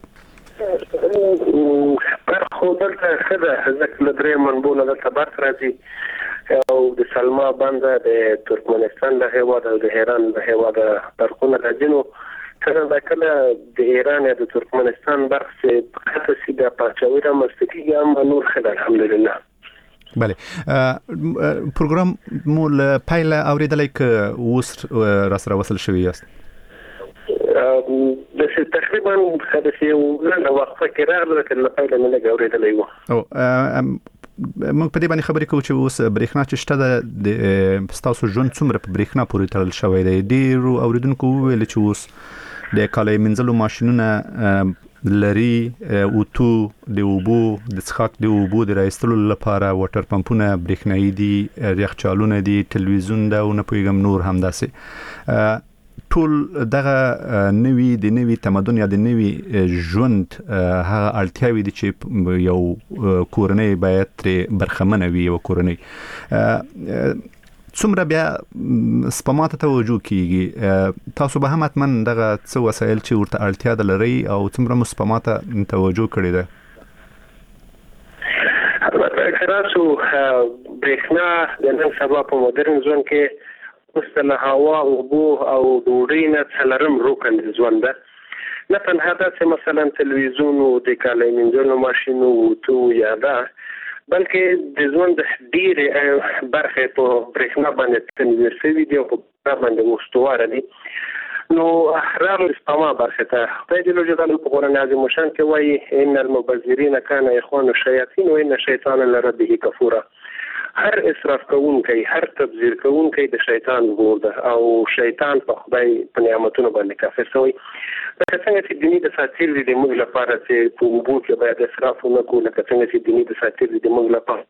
برق خو دلته خده ځکه له درې منبوله دلته برق راځي او د سلما بند د ترکمنستان د هیواد او د ایران د هیواد برقونه راځي. نو کله دا کله د ایران یا د ترکمنستان برق چې پخته سي د پچاوي را مستقیږي هم نور خده الحمدلله. بله پروګرام مو له پایله اوریدلای که اوس را سره وصل شوی یاست؟ د تقریبا د یو لنډه وقفه کې راغله چې له پایله مې لږ اوریدلی وو. او موږ په دې باندې خبرې کوو چې اوس برېښنا چې شته د ستاسو ژوند څومره په برېښنا پورې تړل شوی دی. ډېرو اوریدونکو وویل چې اوس د کالیو مینځلو ماشینونه لري، اوتو د اوبو د څښاک د اوبو د راایستلو لپاره واټر پمپونه برېښنايي دي، یخچالونه دي، تلویزیون ده او نه پوهېږم نور همداسې ټول دغه نوي د نوي تمدن یا د نوي ژوند هغه اړتیاوې دي چې یو کورنۍ باید ترې برخمنه وي. یو کورنۍ څومره بیا سپما ته توجه کیږي؟ تاسو به هم حتما دغه څه وسایل چې ورته اړتیا ده لري او څومره مو سپما ته توجه کړې ده؟ البته تاسو برېښنا د نن سبا په مدرن ژوند کې مستله هوا اوبو او ډوډۍ نه څلورم رکن د ژوند ده. نه تنها دا چې مثلا تلویزیون او د کالیو مینځلو ماشین او اوتو یا دا، بلکې د ژوند ډېرې برخې په برېښنا باندې تنظیم شوي دي او په برېښنا باندې استواره دي. نو راغلو سپما برخې ته خدای جل جلاله په قرآن عظیم الشان کې وایي ان المبذرین کان اخوان الشیاطین و ان الشیطان لربه کفورا. هر اسراف کوونکی، هر تبذیر کوونکی د شیطان ورور ده او شیطان په خدای په نعمتونو باندې کافر شوی. لکه څنګه چې دیني د ساتیر دي د موږ لپاره چې په اوبو کې باید اسراف ونه کړو، لکه څنګه چې دیني د ساتیر دي د موږ لپاره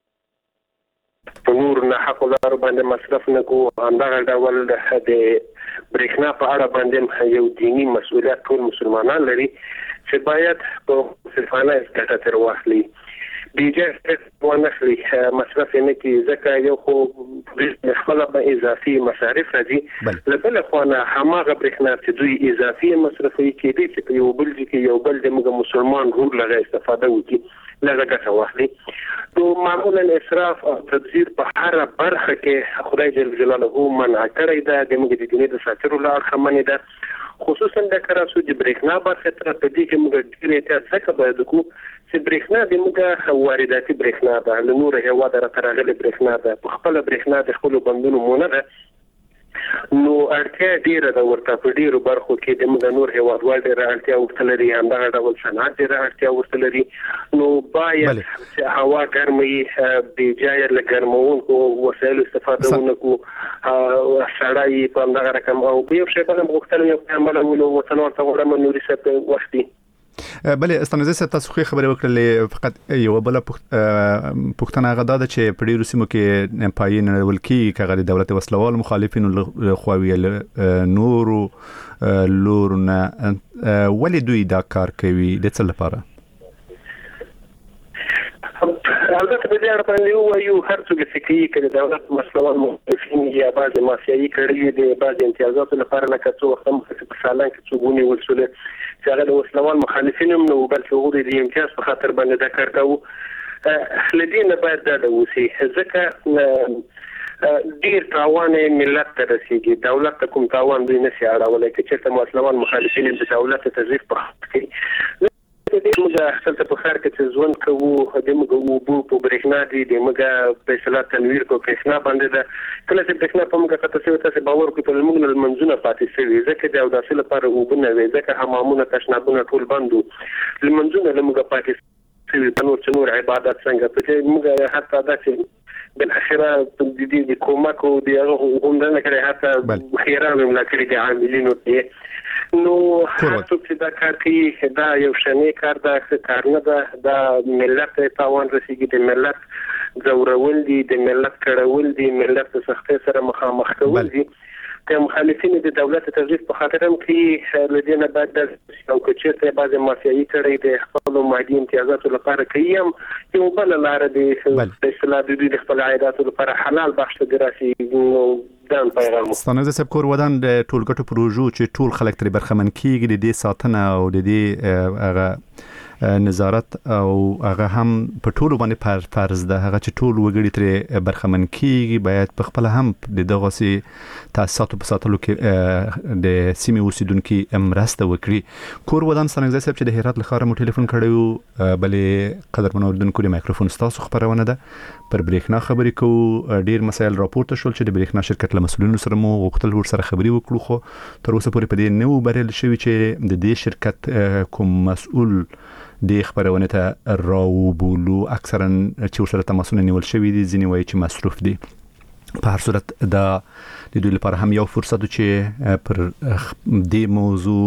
په نور نه حق لرو باندې مصرف نه کړو. همدغه ډول د برېښنا په اړه باندې یو دینی مسؤلیت ټول مسلمانان لري چې باید په منصفانه ګټه ترې واخلي. بیجه ونخلي مصرف نه کی ځکه یو خو خپل به اضافي مصارف راځي، لبل خو نه هماغه برېښنا چې دوی اضافي مصرفي کېدي چې یو بل کې یو بل د موږ مسلمان ورور لږه استفاده وکړي لږه ګټه واخلي. نو معمولا اسراف او تبذیر په هر برخه کې خدای جل جلاله منع کړی ده، د موږ د دیني د ساتلو لپاره منع ده. خصوصا د کراسو د برېښنا برخه تر په دې کې موږ ډېر احتیاط څخه باید وکړو چې برېښنا د موږ وارداتي برېښنا ده، له نور هیواد راته راغلي برېښنا ده، په خپل برېښنا د خپل بندونو مونه ده. نو اړتیا ډیره ده ورته په ډیرو برخو کې د موږ نور هیوادوال ډیره اړتیا ورته لري، همدغه ډول صنعت ډیره اړتیا ورته لري. نو باید چې هوا ګرمه وي بې ځایه له ګرمونکو وسایلو استفاده ونه کړو، سړی په همدغه رقم او یو شی بل هم غوښتل یو پیغمبر ولو وطن ورته غواړم نوري صاحب وختي بلې استانزه ست تاسو خو خبرې وکړلې فقط یو بل پښتنه غدا د چې په ډیرو سیمو کې پاین ولکی کغه د دولت وسلوال مخالفینو خووی نورو لورنا ولې دوی دا کار کوي د څه لپاره؟ البته په دې اړه باندې یو هر څوک فکري کړي د دولت مسلمان مخالفین یا بعض مافیایي کړي دي بعض امتیازات لپاره لکه څو وخت هم په سالان کې څوګونی ولسول چې هغه د مسلمان مخالفین هم نو بل څو د امتیاز په خاطر باندې دا کار کوي لدينا باید دا د وسی ځکه ډیر تاوان ملت ته رسیږي دولت ته کوم تاوان دوی نه سي اړولای چې چېرته مسلمان مخالفین د دولت ته تضعیف کوي د موږ خپل په خار کې چې ځوان کوو د موږ وو په برېښنا دي د موږ په اصطلاح تنویر کو برېښنا باندې ده کله چې برېښنا په موږ کته څه تاسو باور کوئ په موږ نه منځونه پاتې شوی ځکه د اوداسه لپاره وبنه وي ځکه حمامونه تشنابونه ټول بندو لمنځونه لمږ پاتې شوی په نور څنور عبادت څنګه په موږ حتی دا چې بالاخره د دې د کومک او د غونډه کړي حتی خیران مملکت د عاملینو ته نو هڅه چې دا کار کوي دا یو شنه کار دا کار نه ده دا ملت ته تاوان رسیږي د ملت زورول دي د ملت کړهول دي ملت څخه سختي سره مخامخ کول دي که مخالفین د دولت تضعیف په خاطر هم کې لدينا بعد د یو کچته بعض مافیایي کړي د خپل مادي امتیازاتو لپاره کوي هم یو بل لار دی د اصلاح د خپل عایداتو لپاره حلال بخش دراسي دان پیغام ستانه سب کور ودان د ټولګټو پروژو چې ټول خلک تر برخمن کیږي د دې ساتنه او د دې هغه نظارت او هغه هم په ټولو باندې فرض ده هغه چې ټول وګړي تر برخمن کیږي باید په خپل هم د دغه سي تاسو په ساتلو کې د سیمې اوسیدونکو امرسته وکړي کور ودان ستانه سب چې د هرات لخوا مو ټلیفون کړیو بلې قدر منوردونکو د مایکروفون تاسو خبرونه ده پر برېښنا خبرې کو ډیر مسایل راپورته شول چې د برېښنا شرکت له مسولینو سره مو غوښتل ور سره خبرې وکړو خو تر اوسه پورې په دې نو بریل شوی چې د دې شرکت کوم مسؤل د خبرونه ته راوبولو اکثرا چې سره تماسونه نیول شوی دي ځینې وایي چې مصروف دي په هر صورت دا د دوی لپاره هم یو فرصت چې پر دې موضوع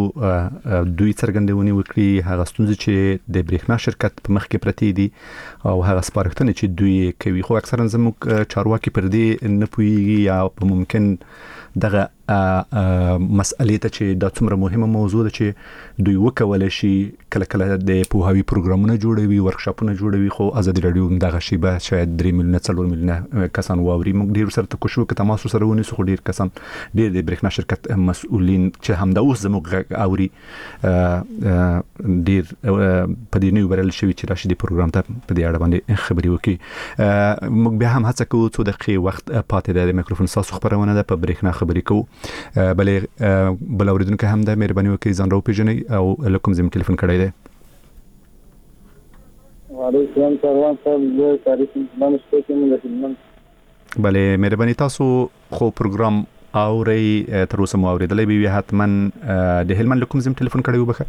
دوی څرګندونې وکړي هغه ستونزې چې د برېښنا شرکت په مخ کې پرتی دي او هغه سپارښتنې چې دوی کوي خو اکثرا زموږ چارواکي پر دې نه پوهیږي یا په ممکن دغه مسئلې ته چې دا څومره مهمه موضوع ده چې دوی وکولای شي کله کله د پوهاوی پروګرامونه جوړوي ورکشاپونه جوړوي خو ازادي رادیو دغه شی به شاید درې میلیونه څلور میلیونه کسان واوري موږ ډیر سره تکوشو کې تماس سره ونیسو خو ډیر کسان ډیر د برېښنا شرکت مسؤلین چې هم دا اوس زموږ اوري ډیر په دې نیو برل شوی چې راشي د پروګرام ته په دې اړه باندې خبري وکړي موږ به هم هڅه کوو څو دقیقې وخت پاتې د میکروفون تاسو خبرونه ده په برېښنا خبرې کوو بلې بل اوریدونکو هم د مهرباني وکړئ ځان راو پیژنئ او لکم زم ټلیفون کړی دی وعلیکم السلام صاحب زه تاریخ من ستاسو بلې مهرباني تاسو خو پروګرام اوري تر اوسه مو اوریدلې به حتما د هلمند لکم زم ټلیفون کړی وبخه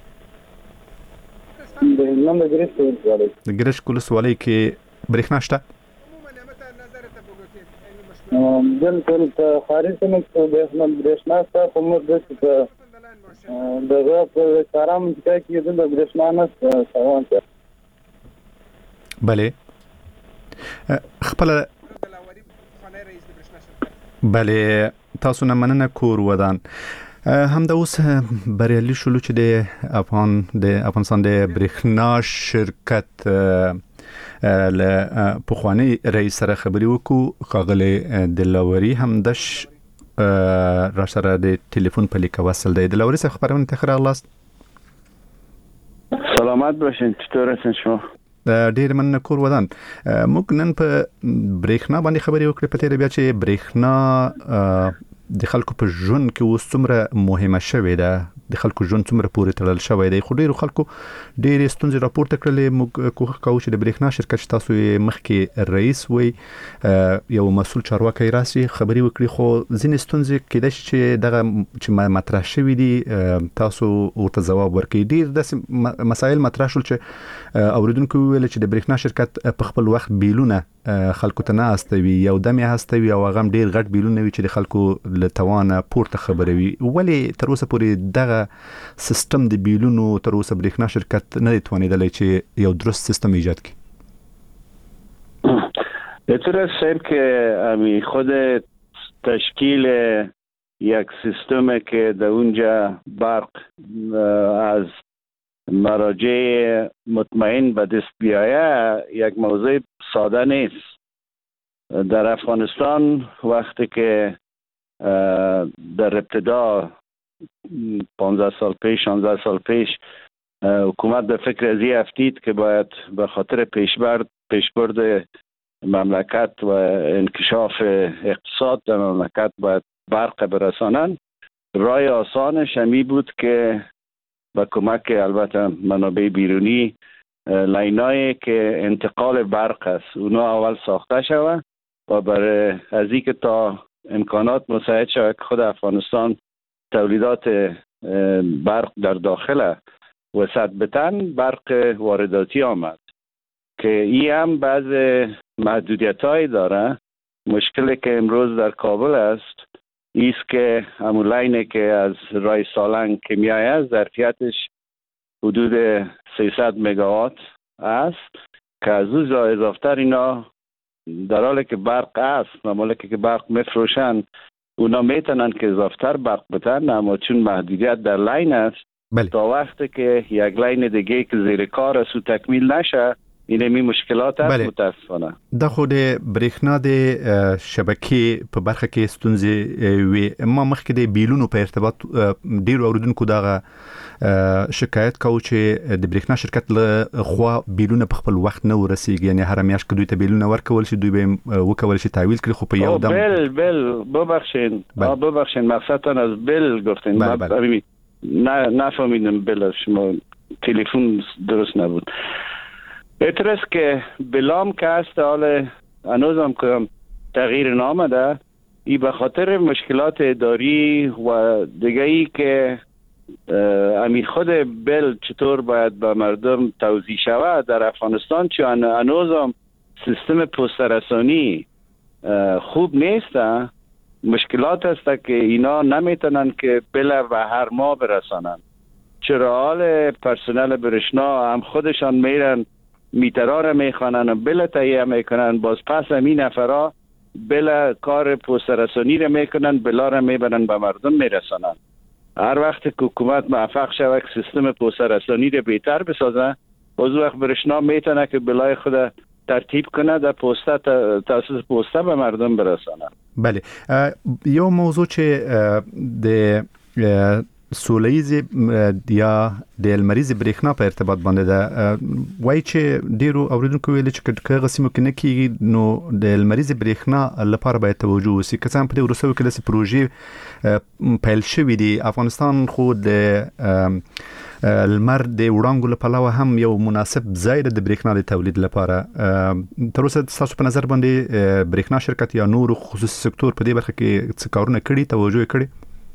د هلمند د ګریش ولسوالۍ د ګریش ولسوالۍ کې برېښنا شته بالکل په خارج سیمه کې د برېښنا څخه په موږ د دغه په کارام کې د برېښنا نه سوال کوي بله خپل بله تاسو نه مننه کور ودان هم د اوس بریالي شلو چې د افغان د افغانستان د برېښنا شرکت له پخوانی رئیس سره خبرې وکړو خاغله د لوري هم دش را سره د ټلیفون په لیک وصل دی د لوري سره خبرونه تخره لاست سلامات باشین چطور هستین شما ډیر من کور ودان موږ نن په برېښنا باندې خبرې وکړې په تیر بیا چې برېښنا د خلکو په ژوند کې اوس څومره مهمه شوې ده د خلکو ژوند څومره پورې تړل شوی دی خو ډیرو خلکو ډېرې ستونزې راپورته کړلې موږ کوښښ کوو چې د برېښنا شرکت چې تاسو یې مخکې رئیس وي یو مسؤل چارواکی راسي خبرې وکړي خو ځینې ستونزې کېدای شي چې دغه چې مطرح شوي دي تاسو ورته ځواب ورکړئ ډېر داسې مسایل مطرح شول چې اوریدونکو وویل چې د برېښنا شرکت په خپل وخت بیلونه خلکو ته نه استوي یو دم یې هستوي او هغه ډېر غټ بیلونه وي چې د خلکو له توانه پورته خبروي ولې تر اوسه پورې دغه دغه سیستم د بیلونو تر اوسه برېښنا شرکت نه توانیدلی چې یو درست سیستم ایجاد کړي. اعتراض صاحب که امی خود تشکیل یک سیستم که در اونجا برق از مراجع مطمئن به دست بیایه یک موضوع ساده نیست. در افغانستان وقتی که در ابتدا پانزده سال پیش شانزده سال پیش حکومت به فکر ازی افتید که باید به خاطر پیشبرد پیشبرد مملکت و انکشاف اقتصاد در مملکت باید برق برسانند، رای آسانش همی بود که با کمک البته منابع بیرونی لاینایی که انتقال برق است اونا اول ساخته شود و برای از اینکه تا امکانات مساعد شود که خود افغانستان تولیدات برق در داخل وسعت بتن، برق وارداتی آمد که این هم بعض محدودیت های داره. مشکلی که امروز در کابل است ایست که همون لاینی که از رای سالنگ که می آید ظرفیتش حدود سیصد مگاوات است که از او اضافتر اینا در حالی که برق است و مالکی که برق میفروشن اونا میتونن که اضافتر برق بتن، اما چون محدودیت در لاین است بله. تا وقتی که یک لاین دیگه که زیر کار است و تکمیل نشه این می مشکلات هست بله. متاسفانه. د خو د برېښنا د شبکې په برخه کې ستونزې وي. ما مخکې د بیلونو په ارتباط ډیرو اوریدونکو دغه شکایت کوي چې د برېښنا شرکت له خوا بیلونه په خپل وخت نه ورسیږي، یعنی هر میاشت کې دوی ته بیلونه ورکول شي دوی به وکول شي تحویل کړي خو په یو دم بل بل ببخشید ببخشید مقصدتان از بل گفتین. بله بله. نه نفهمیدم بل شما تلفن درست نبود. اعتراض که بلام که هست حال هنوزم که تغییر نامده ای به خاطر مشکلات اداری و دیگه ای که امی خود بل چطور باید به مردم توضیح شود در افغانستان، چون هنوزم سیستم پست‌رسانی خوب نیست. مشکلات است که اینا نمیتونن که بل و هر ماه برسانن، چرا حال پرسنل برشنا هم خودشان میرن میترا را میخوانن و بل تهیه میکنن، باز پس همین نفرا بل کار پست‌رسانی را میکنن، بلا را میبرن به مردم میرسانن. هر وقت که حکومت موفق شود که سیستم پست‌رسانی را بهتر بسازه، باز وقت برشنا میتونه که بلای خود ترتیب کنه در پسته تاسیس پسته به مردم برسانه. بله. یو موضوع چې د سولیز یا د لمریز برېښنا په ارتباط باندې ده، وایي چې ډیرو اوریدونکو ویل چې کله سیمو کې نه کیږي نو د لمریز برېښنا لپاره باید توجه وشي. که څنګه په دې وروستیو کې لاسې پروژې پیل شوې دي، افغانستان خو د لمر د وړانګو لپاره هم یو مناسب ځای د برېښنا د تولید لپاره. تر اوسه تاسو په نظر باندې برېښنا شرکت یا نور خصوصي سکتور په دې برخه کې څه کارونه کړي، توجه کړي؟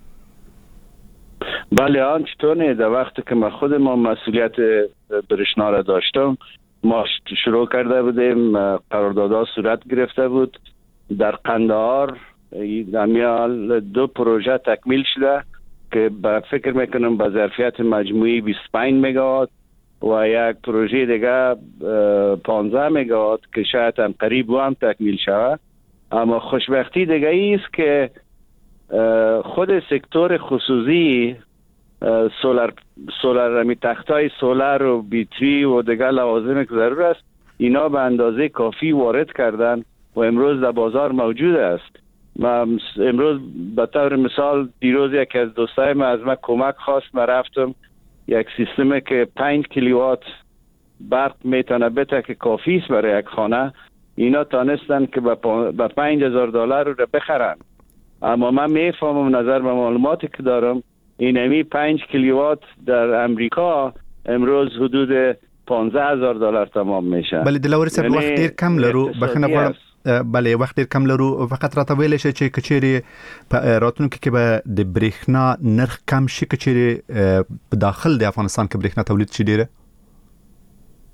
بله آن چطوره. در وقتی که ما خود ما مسئولیت برشنا را داشتم ما شروع کرده بودیم، قراردادها صورت گرفته بود. در قندهار امیال دو پروژه تکمیل شده که با فکر میکنم با ظرفیت مجموعی بیست و پنج مگاوات و یک پروژه دیگه پانزده مگاوات که شاید هم قریب و هم تکمیل شود. اما خوشبختی دیگه ایست که خود سکتور خصوصی سولار سولار می تختای سولار و بیتری و دیگر لوازم که ضرور است اینا به اندازه کافی وارد کردن و امروز در بازار موجود است. ما امروز به طور مثال دیروز یک از دوستای ما از من کمک خواست، ما رفتم یک سیستمی که پنج کیلووات برق میتونه بده که کافی است برای یک خانه، اینا تانستن که به پنج هزار دلار رو بخرن. اما من میفهمم نظر به معلوماتی که دارم این امی پنج کیلووات در امریکا امروز حدود پانزده هزار دلار تمام میشه. بله دلوري صاحب وخت ډیر کم لرو، بخنه غواړم. بله وخت ډیر کم لرو، فقط راته ویل شي چې کچېری په راتلونکي کې به د برېښنا نرخ کم شي، کچېری په داخل د افغانستان کې برېښنا تولید شي ډیره.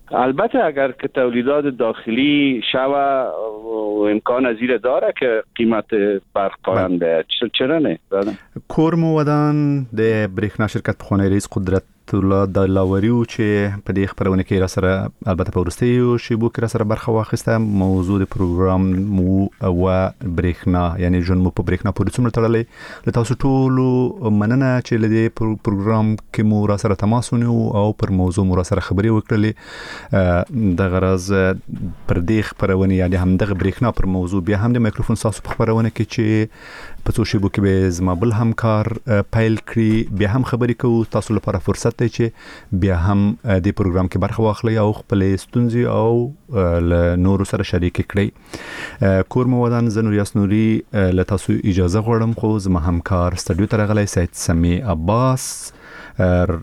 البته اگر که تولیدات داخلی شوه و امکان زیر داره که قیمت برق پایان بیاید، چرا نه؟ کورمو ودان د برېښنا شرکت پخوانی رئیس قدرت الله دلاوري و چې په دې خبرونه کې را سره البته په ورستیو شیبو کې را سره برخه واخیسته. موضوع د پروګرام مو او برېښنا یعنی ژوند مو په برېښنا پورې څومره تړلې. له تاسو ټولو مننه چې له دې پروګرام کې مو را سره تماس ونیو او پر موضوع مو را سره خبرې وکړلې. د غرض پر دې خبرونه یعنی هم د برېښنا پر موضوع بیا هم د مایکروفون تاسو په خبرونه کې چې په څو شیبو کې به زما بل همکار پیل کړي بیا هم خبرې کوو. تاسو لپاره فرصت دی چې بیا هم د پروګرام کې برخه واخلئ او خپل ستونزې او له نورو سره شریک کړئ. کورمو ودان زه نوریاس نوري له تاسو اجازه غواړم، خو زما همکار سټډیو ته راغلی سید سمی عباس